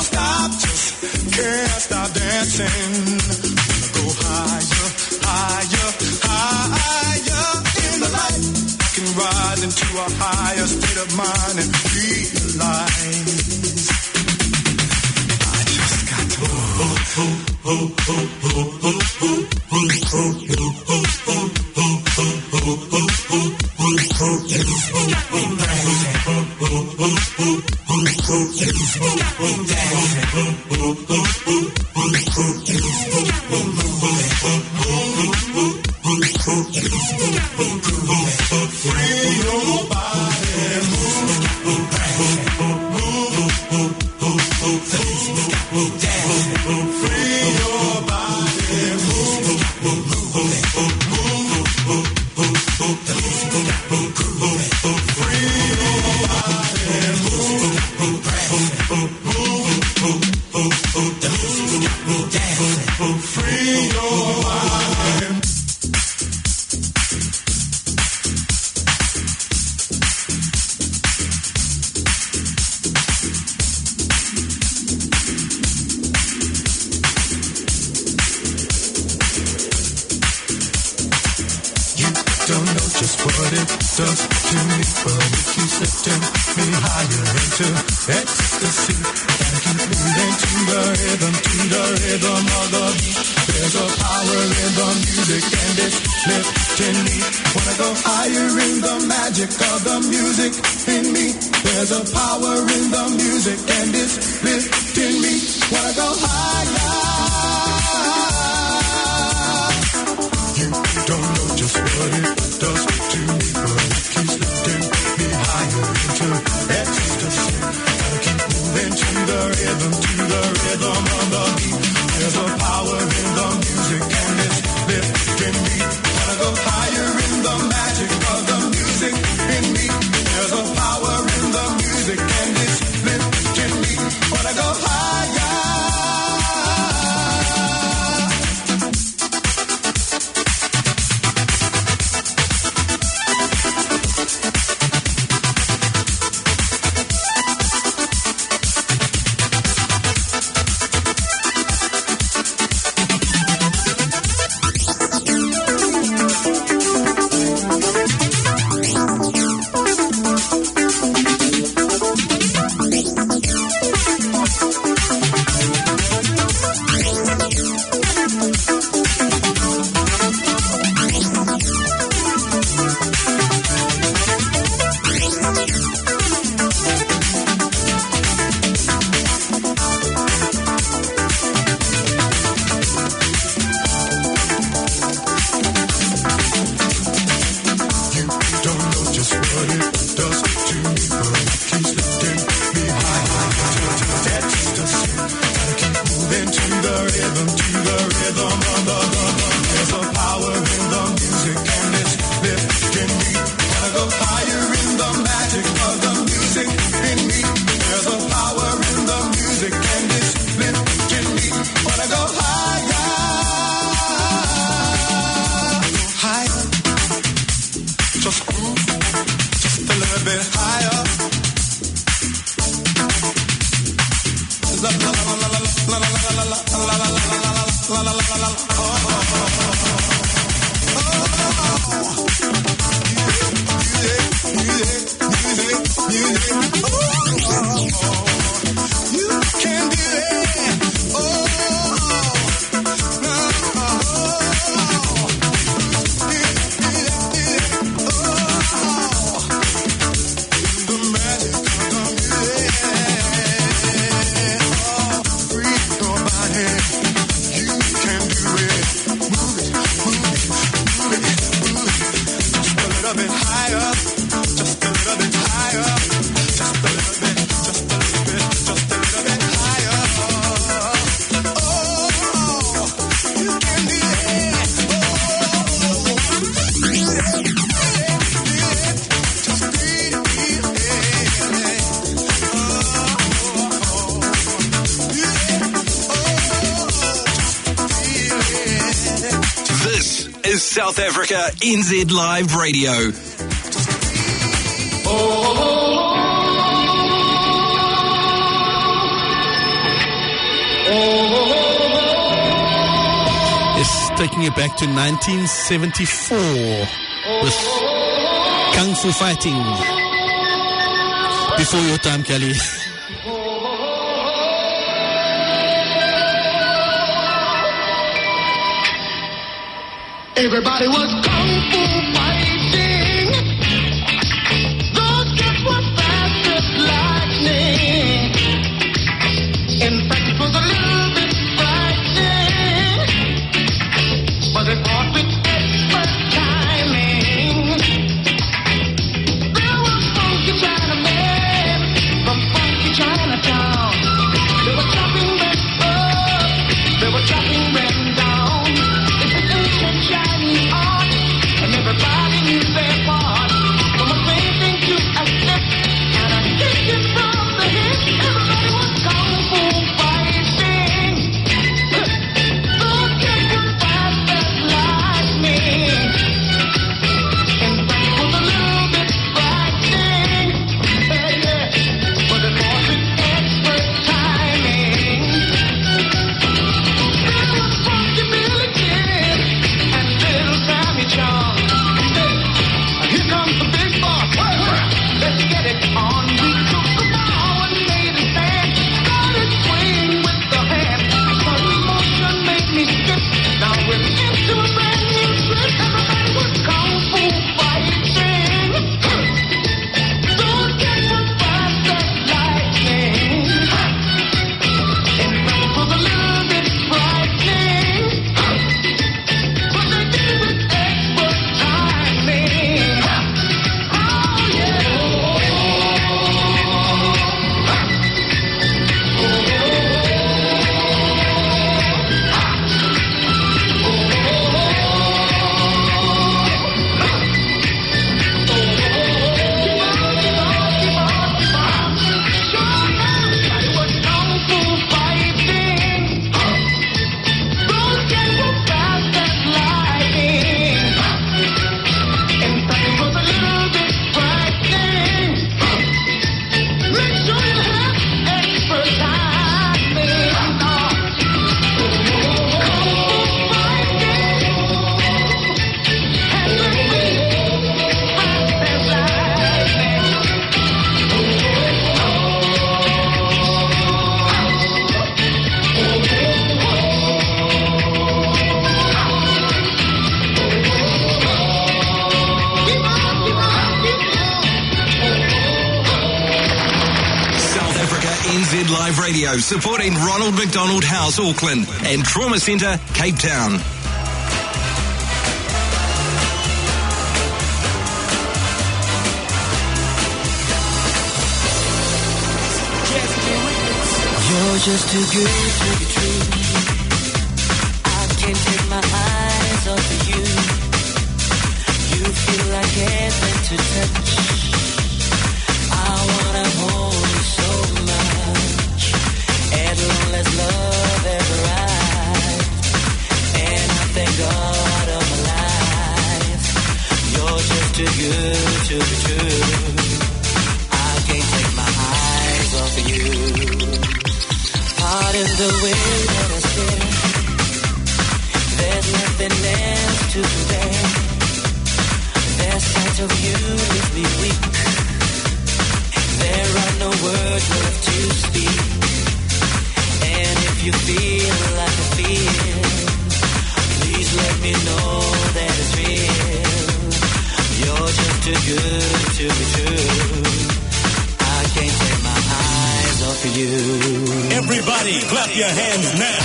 Can't stop dancing. Wanna go higher, higher. a higher state of mind and realize I just got to free your body, move, free your body, free your body. Don't know just what it does to me, but it keeps lifting me higher into ecstasy. Gotta keep moving to the rhythm, to the rhythm of the beat. There's a power in the music and it's lifting me. Wanna go higher in the magic of the music in me. There's a power in the music and it's lifting me. Wanna go higher. You don't know just what it does to me, but it keeps lifting me higher into ecstasy. Gotta keep moving to the rhythm, to the rhythm of the beat. There's a power in the music and it's lifting me. Wanna go higher in the magic of the music in me. There's a power in the music and it's lifting me. Wanna go higher. South Africa N Z Live Radio. It's taking it back to nineteen seventy-four with Kung Fu Fighting. Before your time, Kelly. Everybody was kung fu fighting. Those kids were fast as lightning. In fact, it was a little bit frightening, but they fought with expert timing. There was funky Chinamen from funky Chinatown. They were chopping them up, they were chopping them down. It's an ancient Chinese art, and everybody knew their part. From a painting to a step, and a kick it from the hip. Everybody was kung fu fighting. Those kids were fast as lightning. In fact, it was a little bit frightening. Hey, yeah, but it was with expert timing. There was funky Billy Kid and little Sammy Chung. Here comes the big boss. Let's get it on. We took the ball and made it stand. Started swinging with the hand. Sudden motion made me skip. Now we're into a brand new trick. Everybody was kung fu fighting. Those kids were fast as lightning. In fact, it was a little bit frightening, but they did it with expert timing. Oh yeah. South Africa N Z Live Radio, supporting Ronald McDonald House, Auckland, and Trauma Centre, Cape Town. You're just too good to be true. I can't take my eyes off of you. You feel like heaven to touch. I wanna hold you so much. At long as love has arrived, and I thank God of my life. You're just too good to be true. I can't take my eyes off of you. Pardon the way that I stare. There's nothing else to compare. The sight of you leaves me weak. There are no words left to speak. And if you feel like I feel, please let me know that it's real. You're just too good to be true. I can't take my eyes off of you. Everybody, clap your hands now.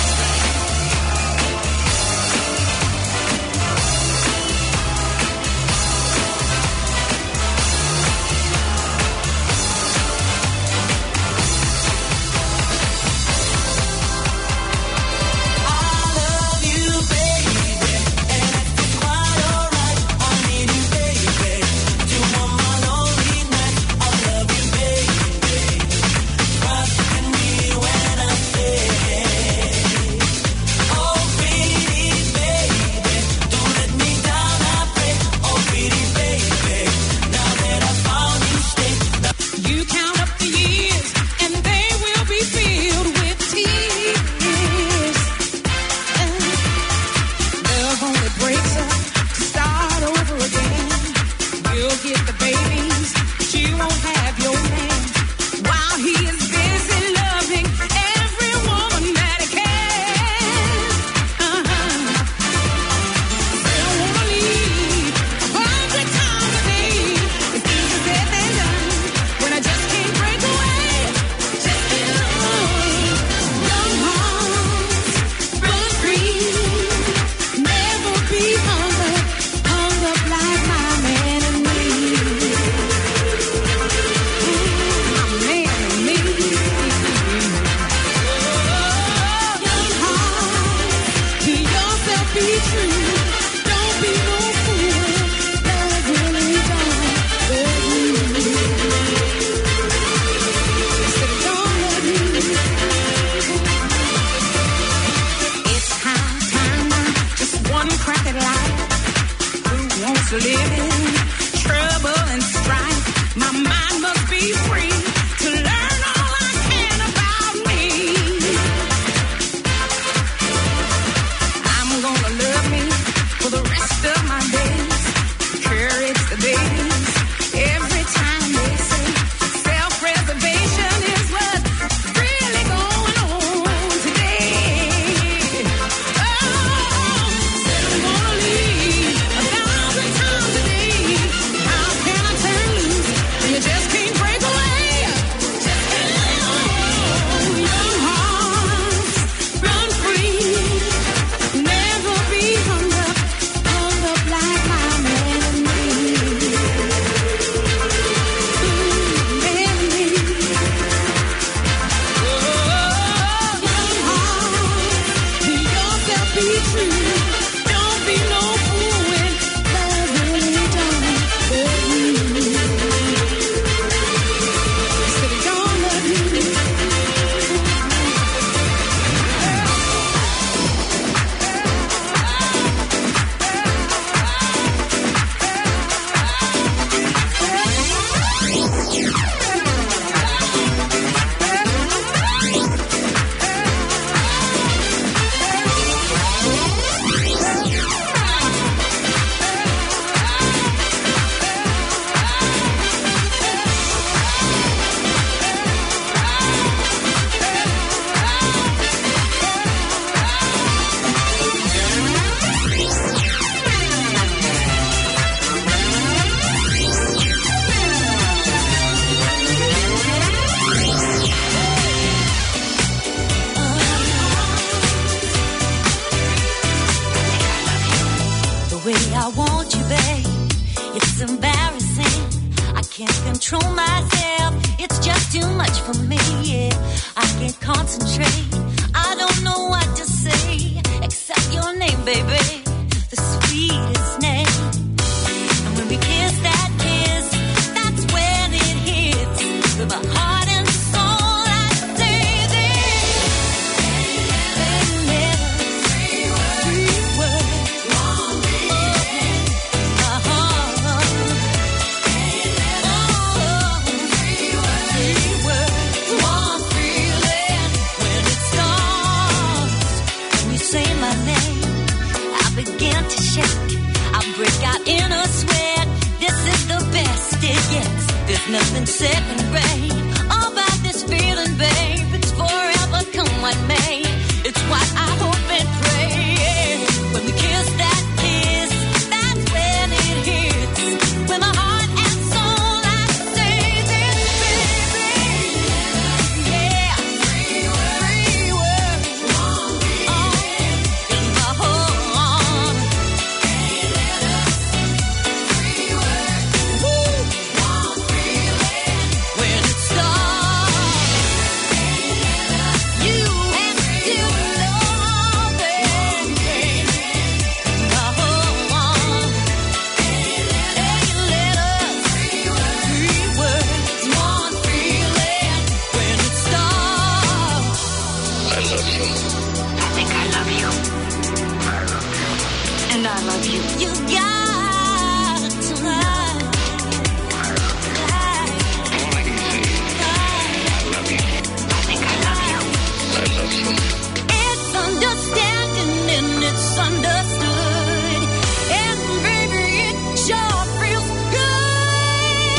Trust in me when I say giving trouble and strife. My mind must be free to learn all I can about me. I'm gonna love me for the rest of my days. Courage the days. Every time they say self-preservation is what's really going on today. Oh, said I'm gonna leave a thousand times a day. How can I turn loose? You just can't break away. Just can't let go. Young hearts, run free. Never be hung up, hung up like my man and me. Ooh, man and me. Oh, young heart, be yourself, be true. Don't be no fool when love really don't love you. Said it don't love you. The way I want you, babe, it's embarrassing. I can't control myself. It's just too much for me. Yeah, I can't concentrate. I don't know what to say except your name, baby, the sweetest name. And when we kiss that kiss, that's when it hits. With my heart and soul, I say this. Three words, three words. My heart. Three words, one feeling. When it starts, when you say my name, I begin to shake. I break out in a sweat. This is the best it gets. There's nothing second rate about this feeling, babe. It's forever, come what may. It's what I hope and pray. When we kiss that kiss, that's when it hits. With my heart and soul, I say this, baby. Yeah. Three words. Oh, in my heart. Woo. When it starts, you have to know, baby. My heart. Eight letters, three words, one feeling. When it starts, I love you. I think I love you. And I love you. You got to lie. All I can say is I love you. I think I love you. I love you. It's understanding and it's understood. And baby, it sure feels good.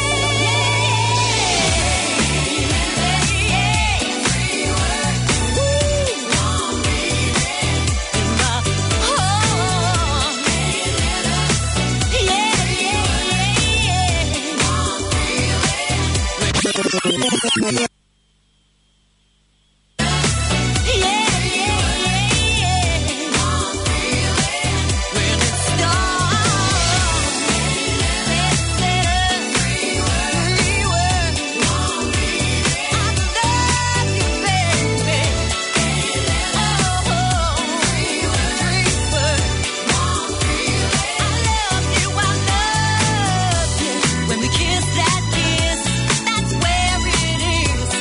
Three words. Woo. One feeling. In my heart. Yeah, yeah, yeah. When we kiss that kiss, that's where it is.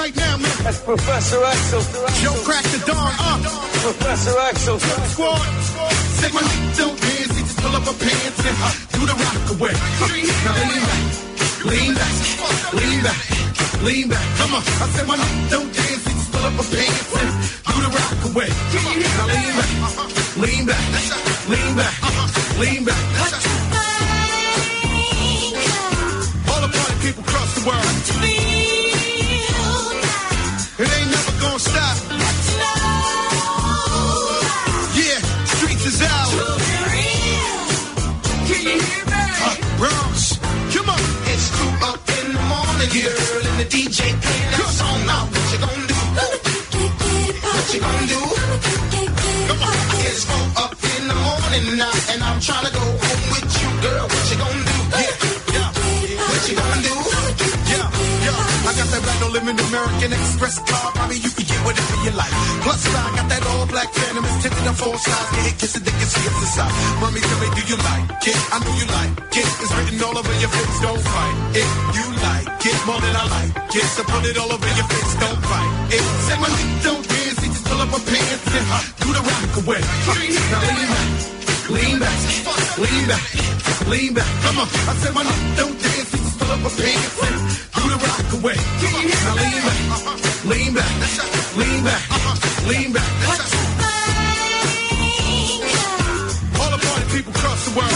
right now, man. That's Professor Axel. Joe crack the dawn up. Professor Axel. Squad. Say my niggas don't dance, he just pull up a pants and uh, do the rock away. Uh, now lean back, lean back, lean back, lean back. Come on. I said my niggas don't dance, he just pull up a pants and do the rock away. Come on. Now lean back, lean back, lean back, lean back. All the party people across the world. It ain't never gonna stop. Yeah, streets is out. Can you hear me? Uh, Bronx, come on. It's two up in the morning, girl, and the D J playing that song. Now what you gonna do? What you gonna do? Come on. It's four up in the morning now, and I'm trying to go home with you, girl. What you gonna do? Yeah, yeah. What you gonna do? Yeah, yeah. I got that Randall Limited American Express card. Mommy, you can get whatever you like. Plus, I got that all black Phantom. It's tinted on four sides. Get it, kiss it, then kiss it inside. Mommy, tell me, do you like it? I know you like it. It's written all over your face. Don't fight it. You like it more than I like it. So put it all over your face. Don't fight it. Say my nigga don't dance. He just pull up my pants and uh, do the rock away. Uh, now lean back, lean back, lean back, lean back. Come on. I said my nigga don't dance. He just pull up my pants and do the rock away. Now lean back, lean back, lean back, lean back. All the party people across the world.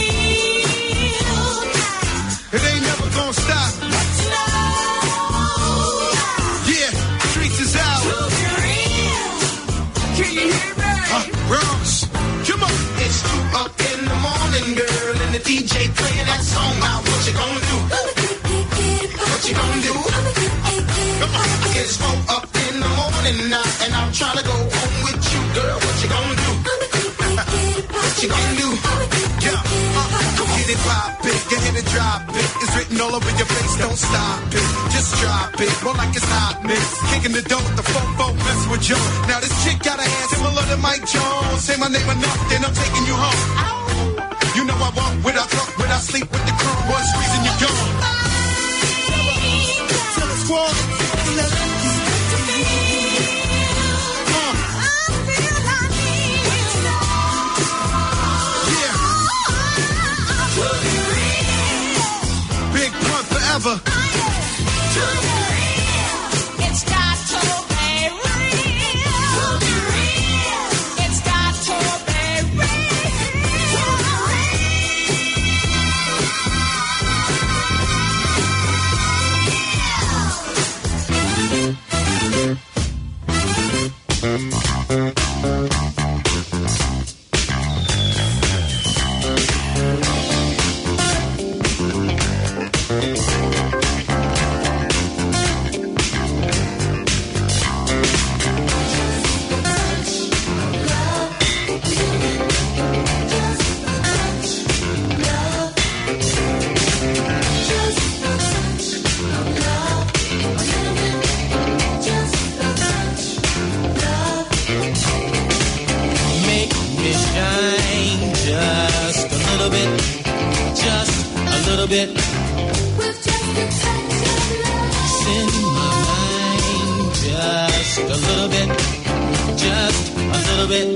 It ain't never gonna stop. Yeah, streets is out. Can you hear me? Uh, Bronx, come on. It's two up in the morning, girl, and the D J playing that song. Now what you gonna do? What you gonna do? Come on. It's four up in the morning now, and I'm trying to go home with you, girl. What you gonna do? What you gonna do? Yeah, uh, go get it, pop it, get hit and drop it. It's written all over your face, don't stop it. Just drop it, more like it's hot mix. Kicking the dough with the fofo, messing with Joe. Now this chick got a hand similar to Mike Jones. Say my name enough, then I'm taking you home. You know I walk without talk, without sleep with the crew. What's the reason you're gone? Tell the squad. Big Pun forever. It's got to be real. It's got to be little bit. With just a touch of love. Send my mind just a little bit. Just a little bit.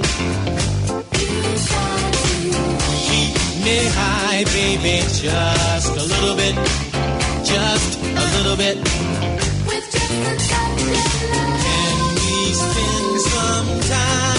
Keep me high, baby, just a little bit. Just a little bit. With just a touch of love. Can we spend some time?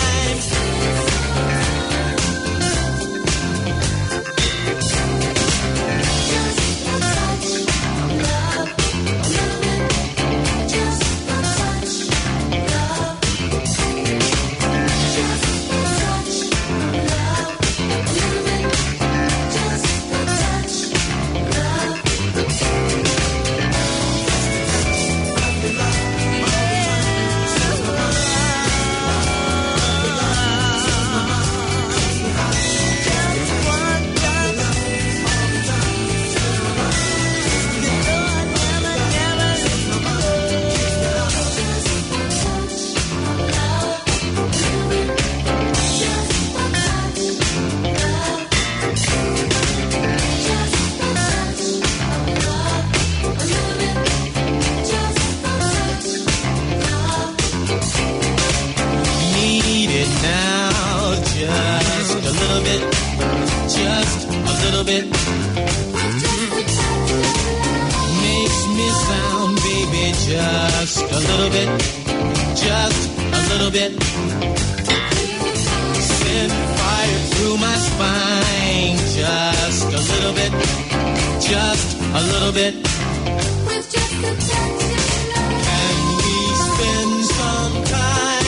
just a little bit, just a little bit. Send fire through my spine, just a little bit, just a little bit. With just a touch of love. Can we spend some time?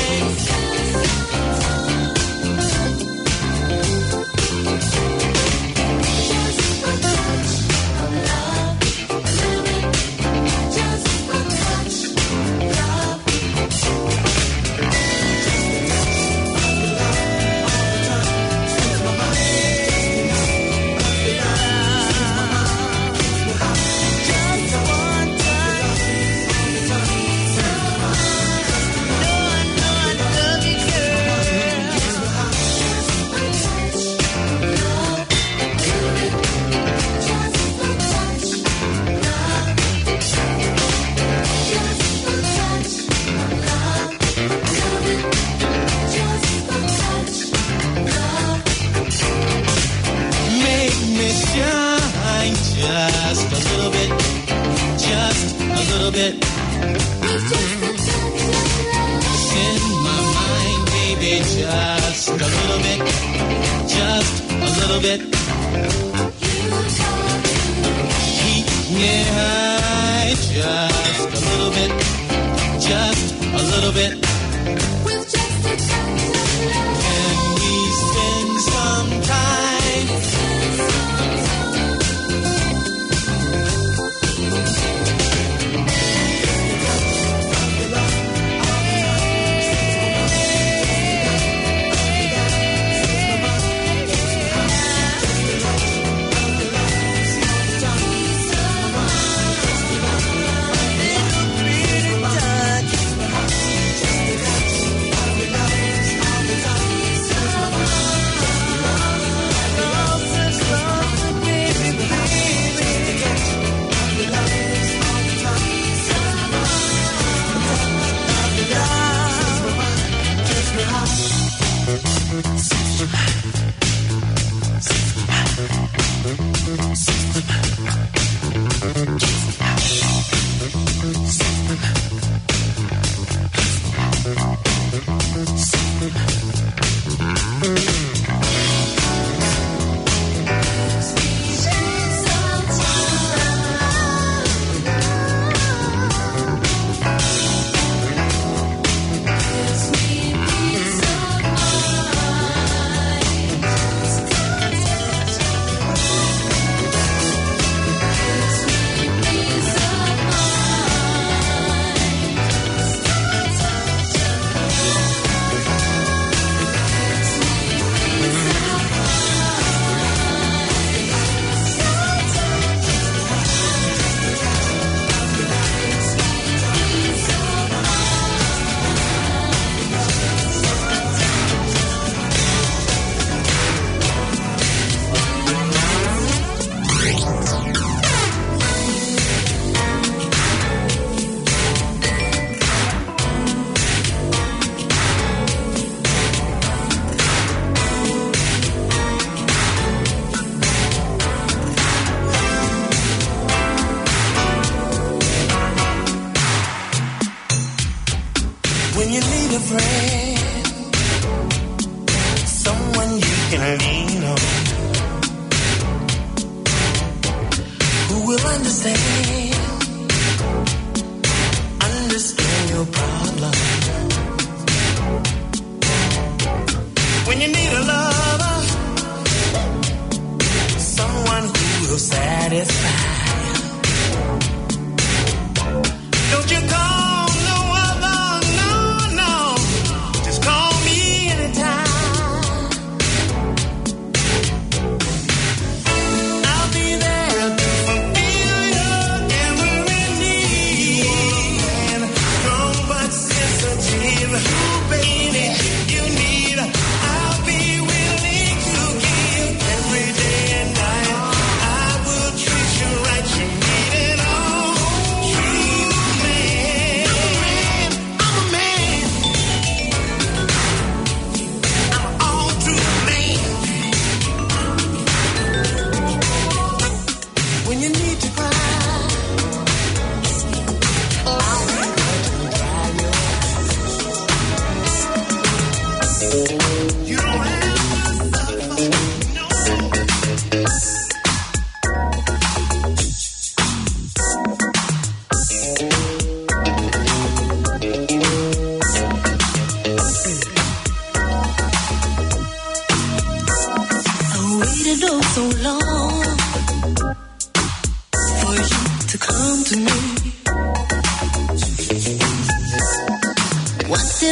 I'll be there to fulfill your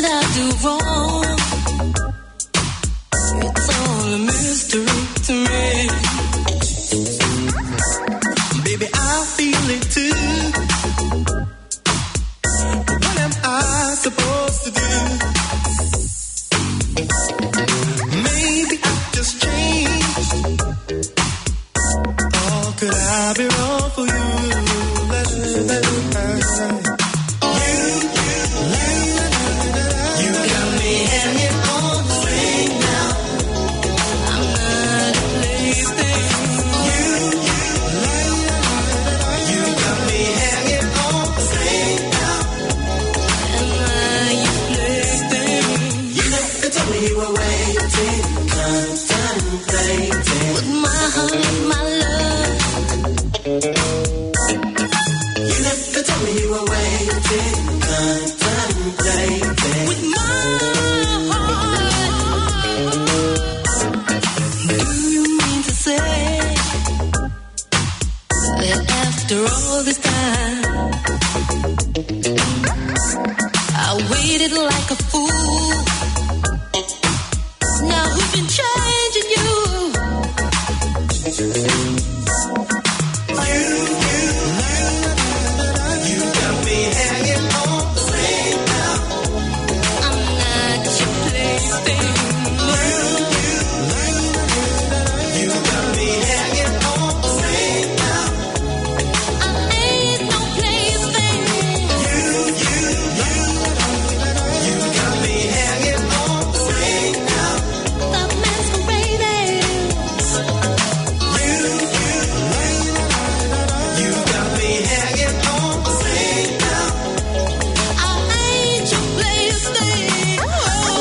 did I do wrong? It's all a mystery to me. Baby, I feel it too. What am I supposed to do? Maybe I just changed. Or could I be wrong for you? You got me hanging on the string now. I'm not a plaything. You, you got me hanging on the string now. Am I your plaything? You never told me you were waiting, contemplating. With my heart and my love. You never told me you were waiting, contemplating. With my heart. Do you mean to say that after all this time I waited like a fool? Now who's been changing you? You got me hanging on the string now. I'm not your plaything. You got me hanging on the string now. I ain't no plaything. You got me hanging on the string now. Stop masquerading. You got me hanging on the string now. I ain't your plaything. Oh.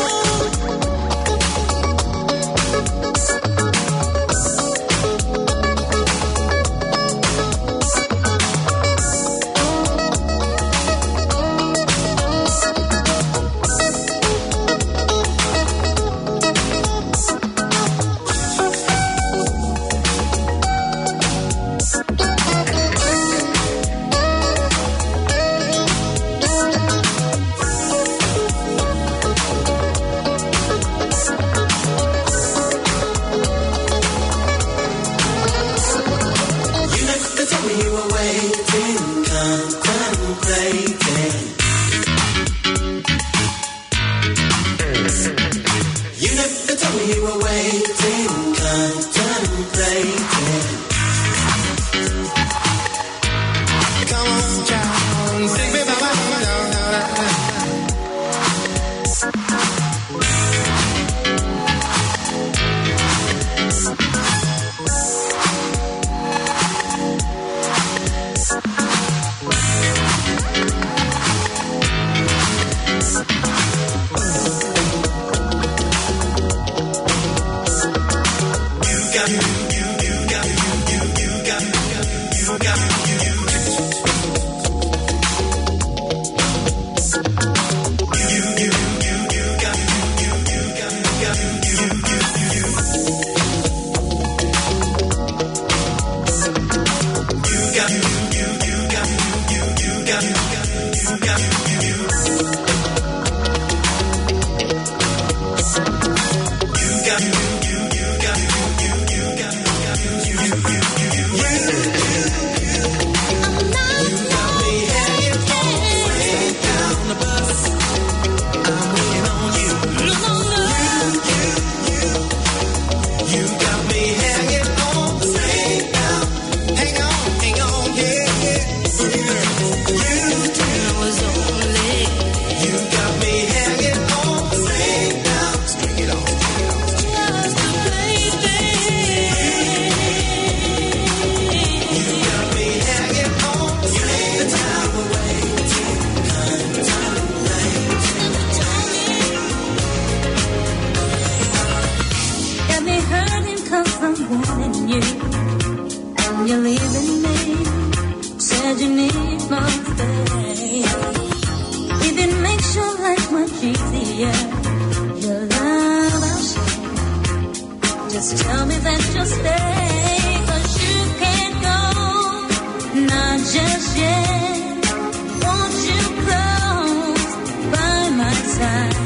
You never told me you were waiting, contemplating. You never told me you were waiting, contemplating. Come on, child, take me by my said you need my stay. If it makes your life much easier, your love I'll share. Just tell me that you'll stay, 'cause you can't go, not just yet. Won't you close by my side?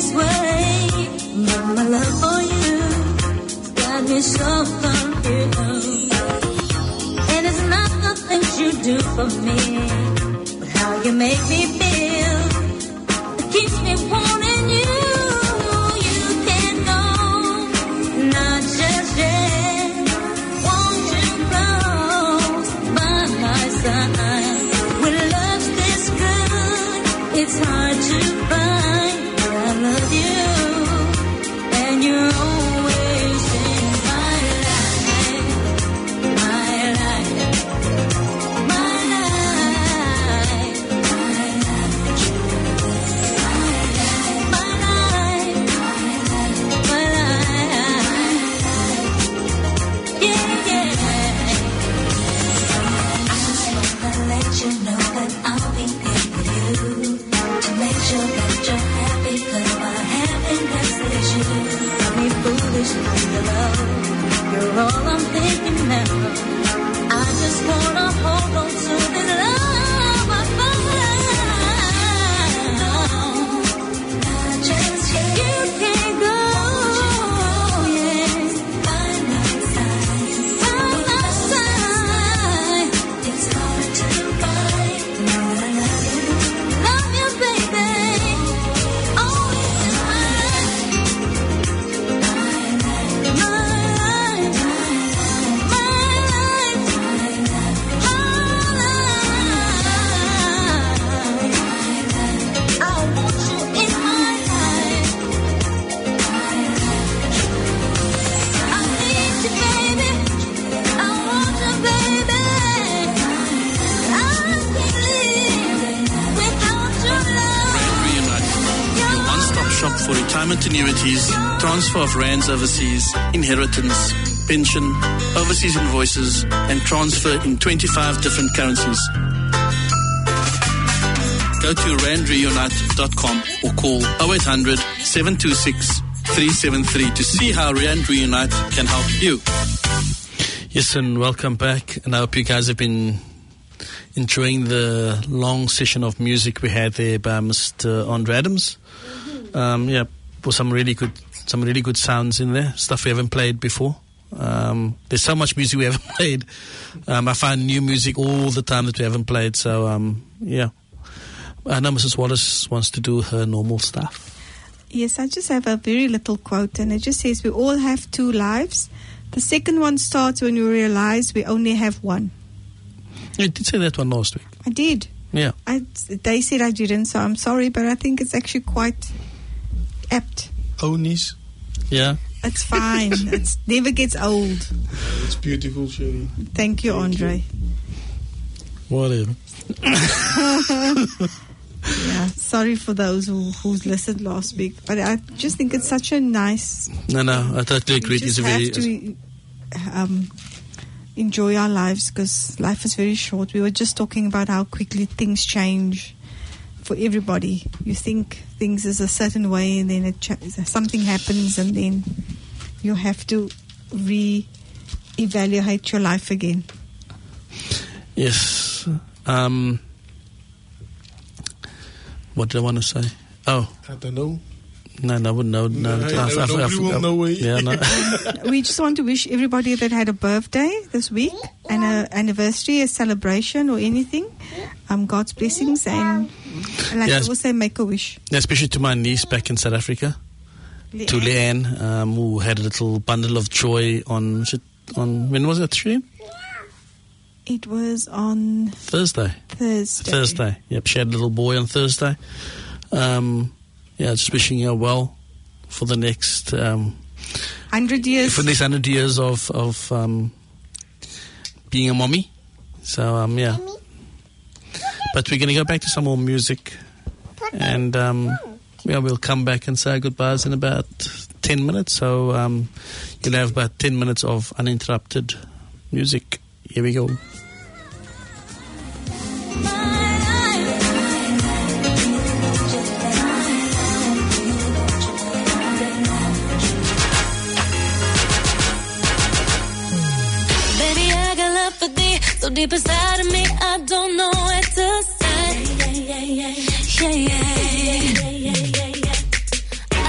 this way. But my love for you got me so confused. And it's not the things you do for me, but how you make me feel. It keeps me wanting you. You can't go, not just yet. Won't you close by my side? When love's this good, it's hard to find. But I love you, and you're always in my life, my life, my life, my life, my life, my life, yeah, yeah. I just wanna let you know that I'll be there with you to make sure that you're happy, 'cause my happiness is you. Got me foolish in the love, you're all I'm thinking now. I just wanna hold on to the love I found. Not just yet. You can't go, yeah. By my side, by my side. It's hard to find. Know that I love you, love you, baby. Always in my life, my life, my life, my life, my life. I want you in my life. I need you, baby. I want you, baby. I can't live without your love. Reunite, your one-stop shop for retirement annuities, transfer of rands overseas, inheritance, pension, overseas invoices, and transfer in twenty-five different currencies. Go to rand reunite dot com or call oh eight hundred, seven two six, three seven three to see how Rand Reunite can help you. Yes, and welcome back. And I hope you guys have been enjoying the long session of music we had there by Mister Andre Adams. Um, yeah, for some really good, some really good sounds in there. Stuff we haven't played before. Um, there's so much music we haven't played. Um, I find new music all the time that we haven't played. So um, yeah, I know Missus Wallace wants to do her normal stuff. Yes, I just have a very little quote, and it just says, we all have two lives. The second one starts when we realize we only have one. You did say that one last week. I did. Yeah. I, they said I didn't, so I'm sorry, but I think it's actually quite apt. Onies. Yeah. It's fine. It never gets old. It's beautiful, Sherry. Thank you, Andre. Whatever. Yeah, sorry for those who who listened last week, but I just think it's such a nice. No, no, I totally agree. We just It's a have very. to um, enjoy our lives, because life is very short. We were just talking about how quickly things change for everybody. You think things is a certain way, and then it cha- something happens, and then you have to re-evaluate your life again. Yes. Um, what did I want to say? Oh. I don't know. No, no, no, no. No, I've- no, I've- nobody I've- will I've- know it. Yeah, no. We just want to wish everybody that had a birthday this week, and an anniversary, a celebration, or anything, um, God's blessings, and, and like Yes. I always say, make a wish. Yeah, especially to my niece back in South Africa, to Leanne, um, who had a little bundle of joy on, was it on when was it, Shireen? It was on Thursday. Thursday. Thursday. Yep, she had a little boy on Thursday. Um, yeah, just wishing her well for the next um, Hundred years. for the next hundred years of of um, being a mommy. So um, yeah. But we're going to go back to some more music, and um, yeah, we'll come back and say goodbyes in about ten minutes. So um, you'll have about ten minutes of uninterrupted music. Here we go. Baby, I got love for thee, so deep inside of me, I don't know what to say. Yeah, yeah, yeah, yeah, yeah, yeah, yeah, yeah, yeah.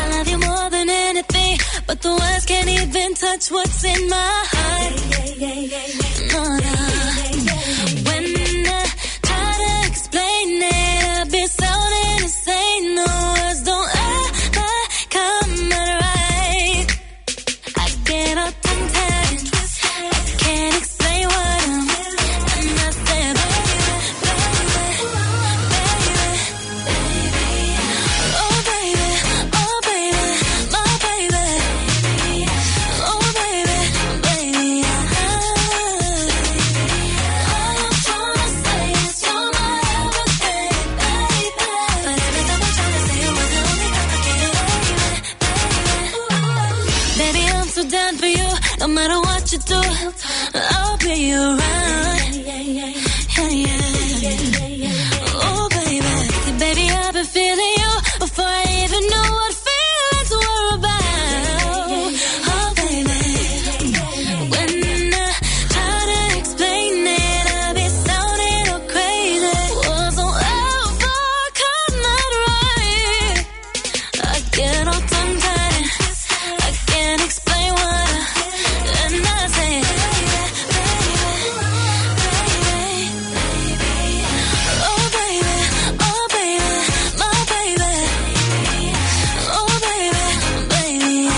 No matter what you do, I'll be around. Yeah, yeah. Oh, baby, baby, I've been feeling you before I even knew what feelings were about. Oh, baby, when I try to explain it, I'll be sounding all crazy. Wasn't ever caught not right. I get all tongue-tied, I can't explain what I, and I say, baby, baby, baby, oh baby, oh baby, my baby, oh baby, baby, I,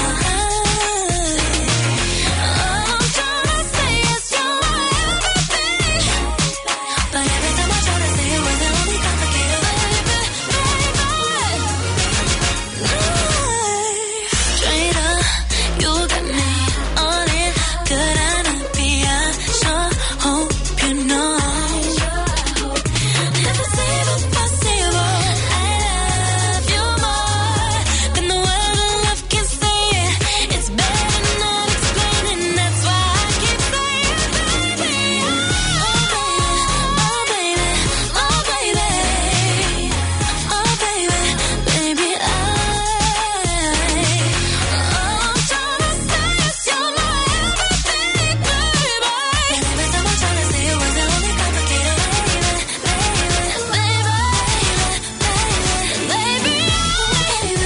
I'm trying to say it's you're my everything, but every time I try to say it, was it only complicated, baby, baby. Straight up, you got me on it. Could I not be? I sure hope you know. If it's even possible, I love you more than the world of love can say it. It's better not explaining. That's why I keep saying, baby, oh baby, oh baby, oh baby, baby, I, I'm trying to say it's you're my everything, baby. Every time I try to say it, was it only complicated, baby, baby, baby, baby, baby,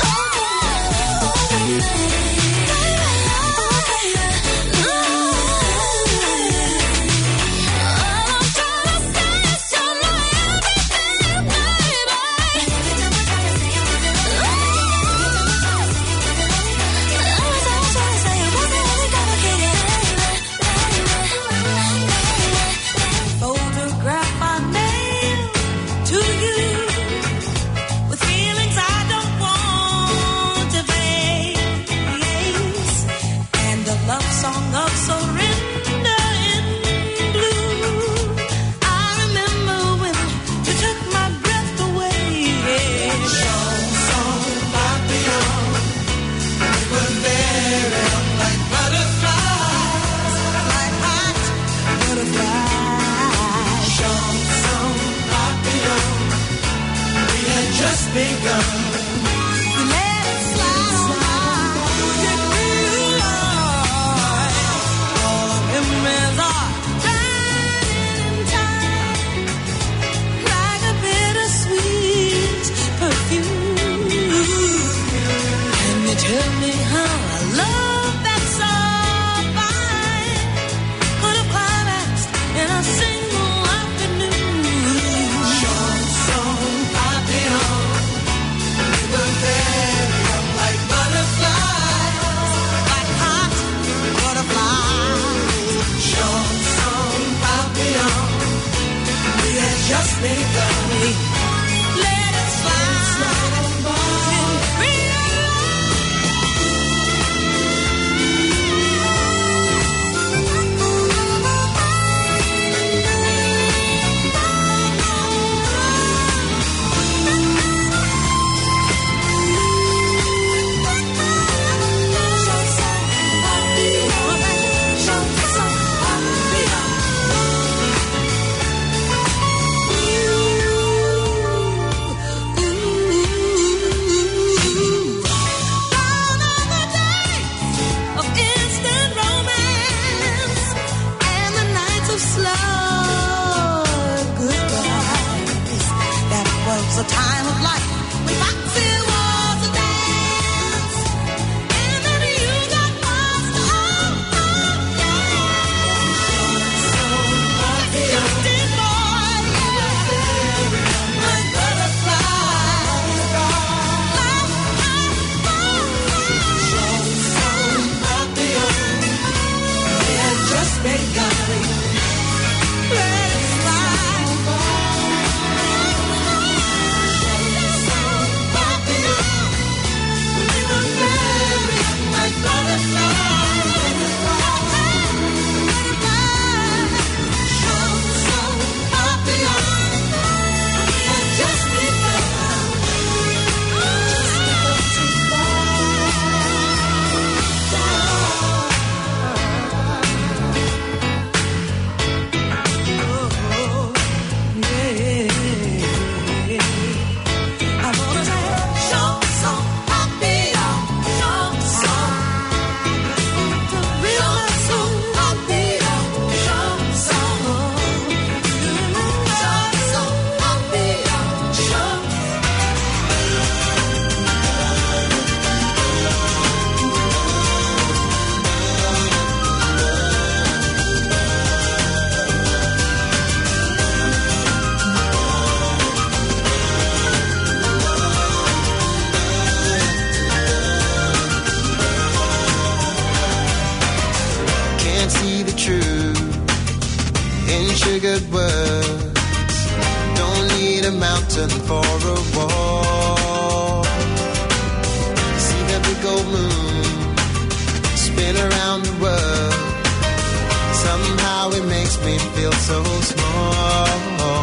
photograph my name to you with feelings I don't want to face, and the love song of surrender in blue. I remember when you took my breath away. Chanson papillon, we were there like butterflies, like hot butterflies. Chanson papillon, we had just begun. We let it slide on by. Did we lie? All the memories are dying in time, like a bittersweet perfume. Can you tell me how I love that so fine? Could have climaxed in a single afternoon. Chanson papillon, we were there like butterflies, like hot butterflies. Chanson papillon, we had just begun. Let it slide on by. Of instant romance and the nights of slow goodbyes. That was a time of life when Foxy was a dance, and then you got lost. Oh, oh, yeah. Drifting boy, yeah. Like butterflies, like hot Chanson papillon, we had just begun. Let it slide. mountain for a walk. See the big old moon spin around the world. Somehow it makes me feel so small.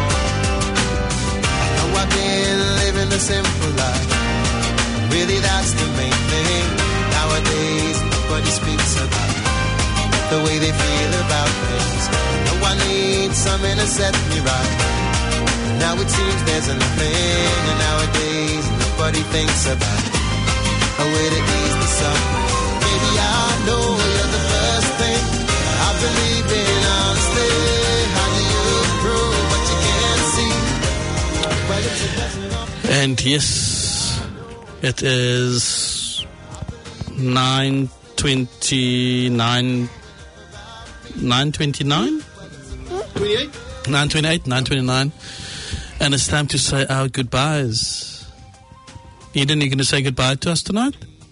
Now I've been living a simple life. Really, that's the main thing. Nowadays, nobody speaks about the way they feel about things. No, I need something to set me right. Now it seems there's nothing, and nowadays nobody thinks about a way to ease the suffering. Baby, I know you're the first thing I believe in, honestly. How do you prove what you can't see? Well, it's a blessing of- And yes, it is nine twenty-nine. nine twenty-nine? twenty-eight? nine twenty-eight, nine twenty-nine. And it's time to say our goodbyes. Eden, you going to say goodbye to us tonight?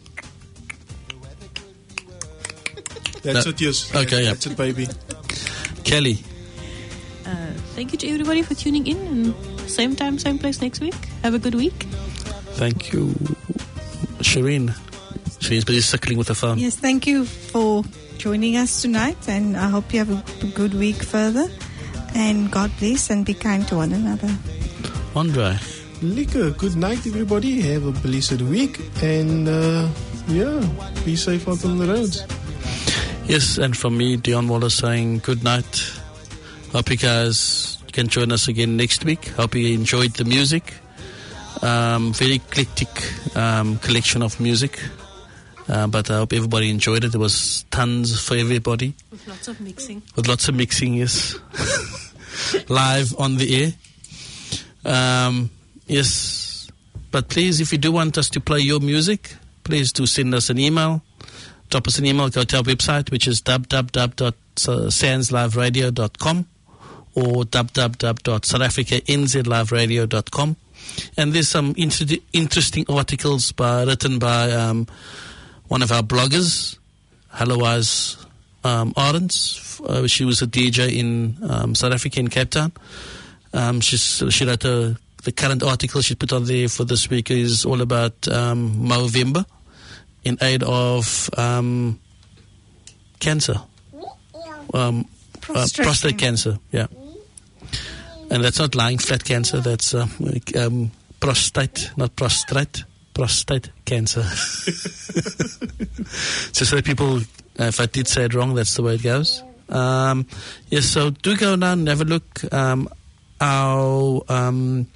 That's No. it, yes. Okay, yeah. That's it, baby. Kelly. Uh, thank you to everybody for tuning in, and same time, same place next week. Have a good week. Thank you. Shireen. She's busy suckling with the phone. Yes, thank you for joining us tonight, and I hope you have a good week further. And God bless, and be kind to one another. Andre. Liquor, good night, everybody. Have a blessed week, and uh, yeah, be safe out on the roads. Yes, and from me, Dion Wallace, saying good night. Hope you guys can join us again next week. Hope you enjoyed the music. Um, very eclectic um, collection of music. Uh, but I hope everybody enjoyed it. There was tons for everybody. With lots of mixing. With lots of mixing, yes. Live on the air. Um, yes. But please, if you do want us to play your music, please do send us an email. Drop us an email. Go to our website, which is w w w dot sans live radio dot com or w w w dot south africa n z live radio dot com. And there's some inter- interesting articles by, written by um, one of our bloggers, Hallowise um, Arends. Uh, she was a D J in um, South Africa, in Cape Town. Um, she's, she wrote a, the current article she put on there for this week is all about um, Movember in aid of um, cancer. Um, prostate, uh, prostate cancer, yeah. And that's not lying flat cancer, that's uh, um, prostate, not prostrate. Prostate cancer. Just so that people, uh, if I did say it wrong, that's the way it goes. Um, yes, so do go down and have a look. Um, our um,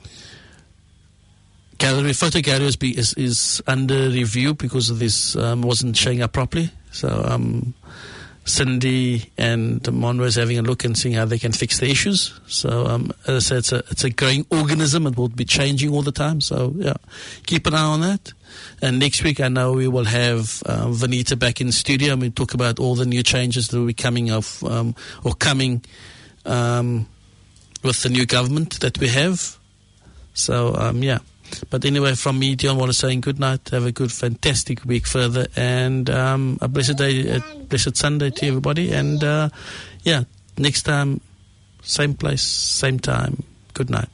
gallery, photo gallery is, be, is, is under review because of this um, wasn't showing up properly. So um, Cindy and Monroe is having a look and seeing how they can fix the issues. So, um, as I said, it's a, it's a growing organism. It will be changing all the time. So, yeah, keep an eye on that. And next week, I know we will have uh, Vanita back in the studio, and we'll talk about all the new changes that will be coming of, um, or coming um, with the new government that we have. So, um, yeah. But anyway, from me, Dion Wallace saying good night. Have a good, fantastic week further, and um, a blessed day, a blessed Sunday to everybody. And uh, yeah, next time, same place, same time. Good night.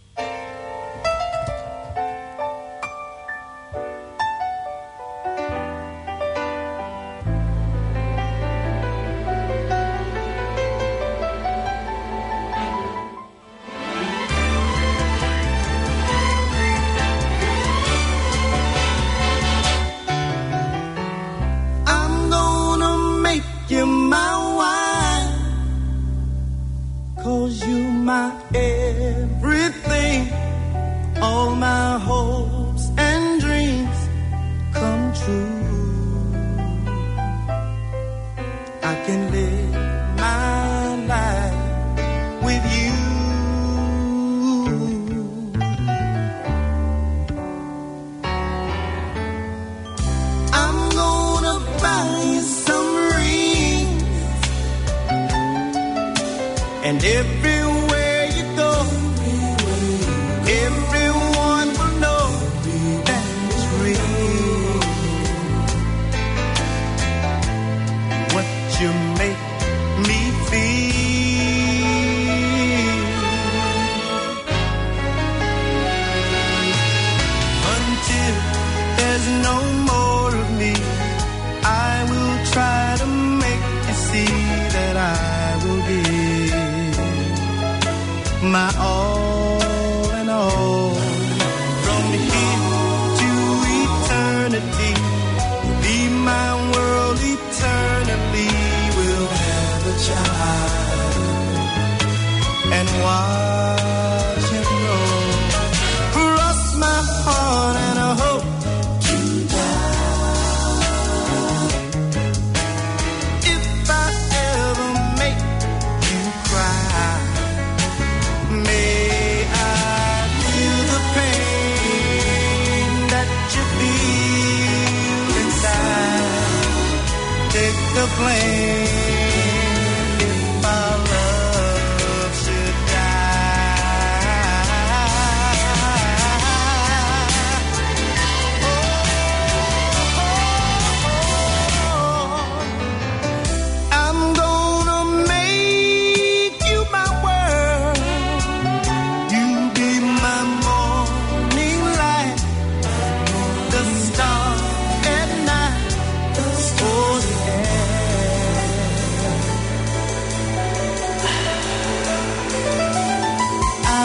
You my wine, 'cause you my everything. All my hopes and dreams come true. I can live my life with you. I'm gonna buy you some, and everywhere you go, everyone will know know from here to eternity, be my world eternally. We'll have a child and watch him grow. Cross my heart and I hope to die. If I ever make you cry, may I feel the pain that you feel inside. Take the blame if our love should I'm gonna make you my world. You be my morning light, the star at night. Oh yeah. I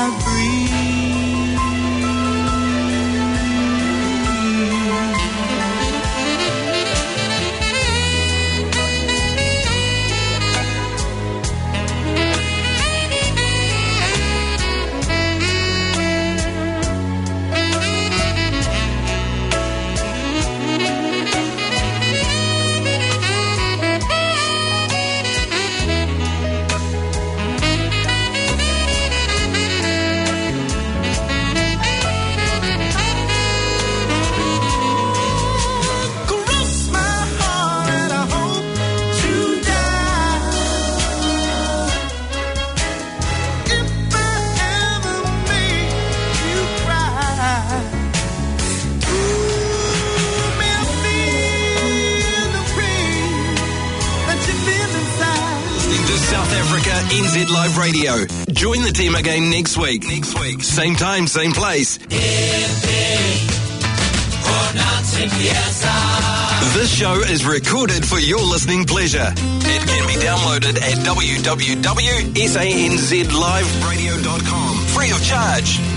cross my heart and I hope to die. If I ever make you cry, ooh, may I feel the pain that you feel inside. Listening to South Africa N Z Live Radio. Join the team again next week. Next week. Same time, same place. This show is recorded for your listening pleasure. It can be downloaded at w w w dot sanz live radio dot com. Free of charge.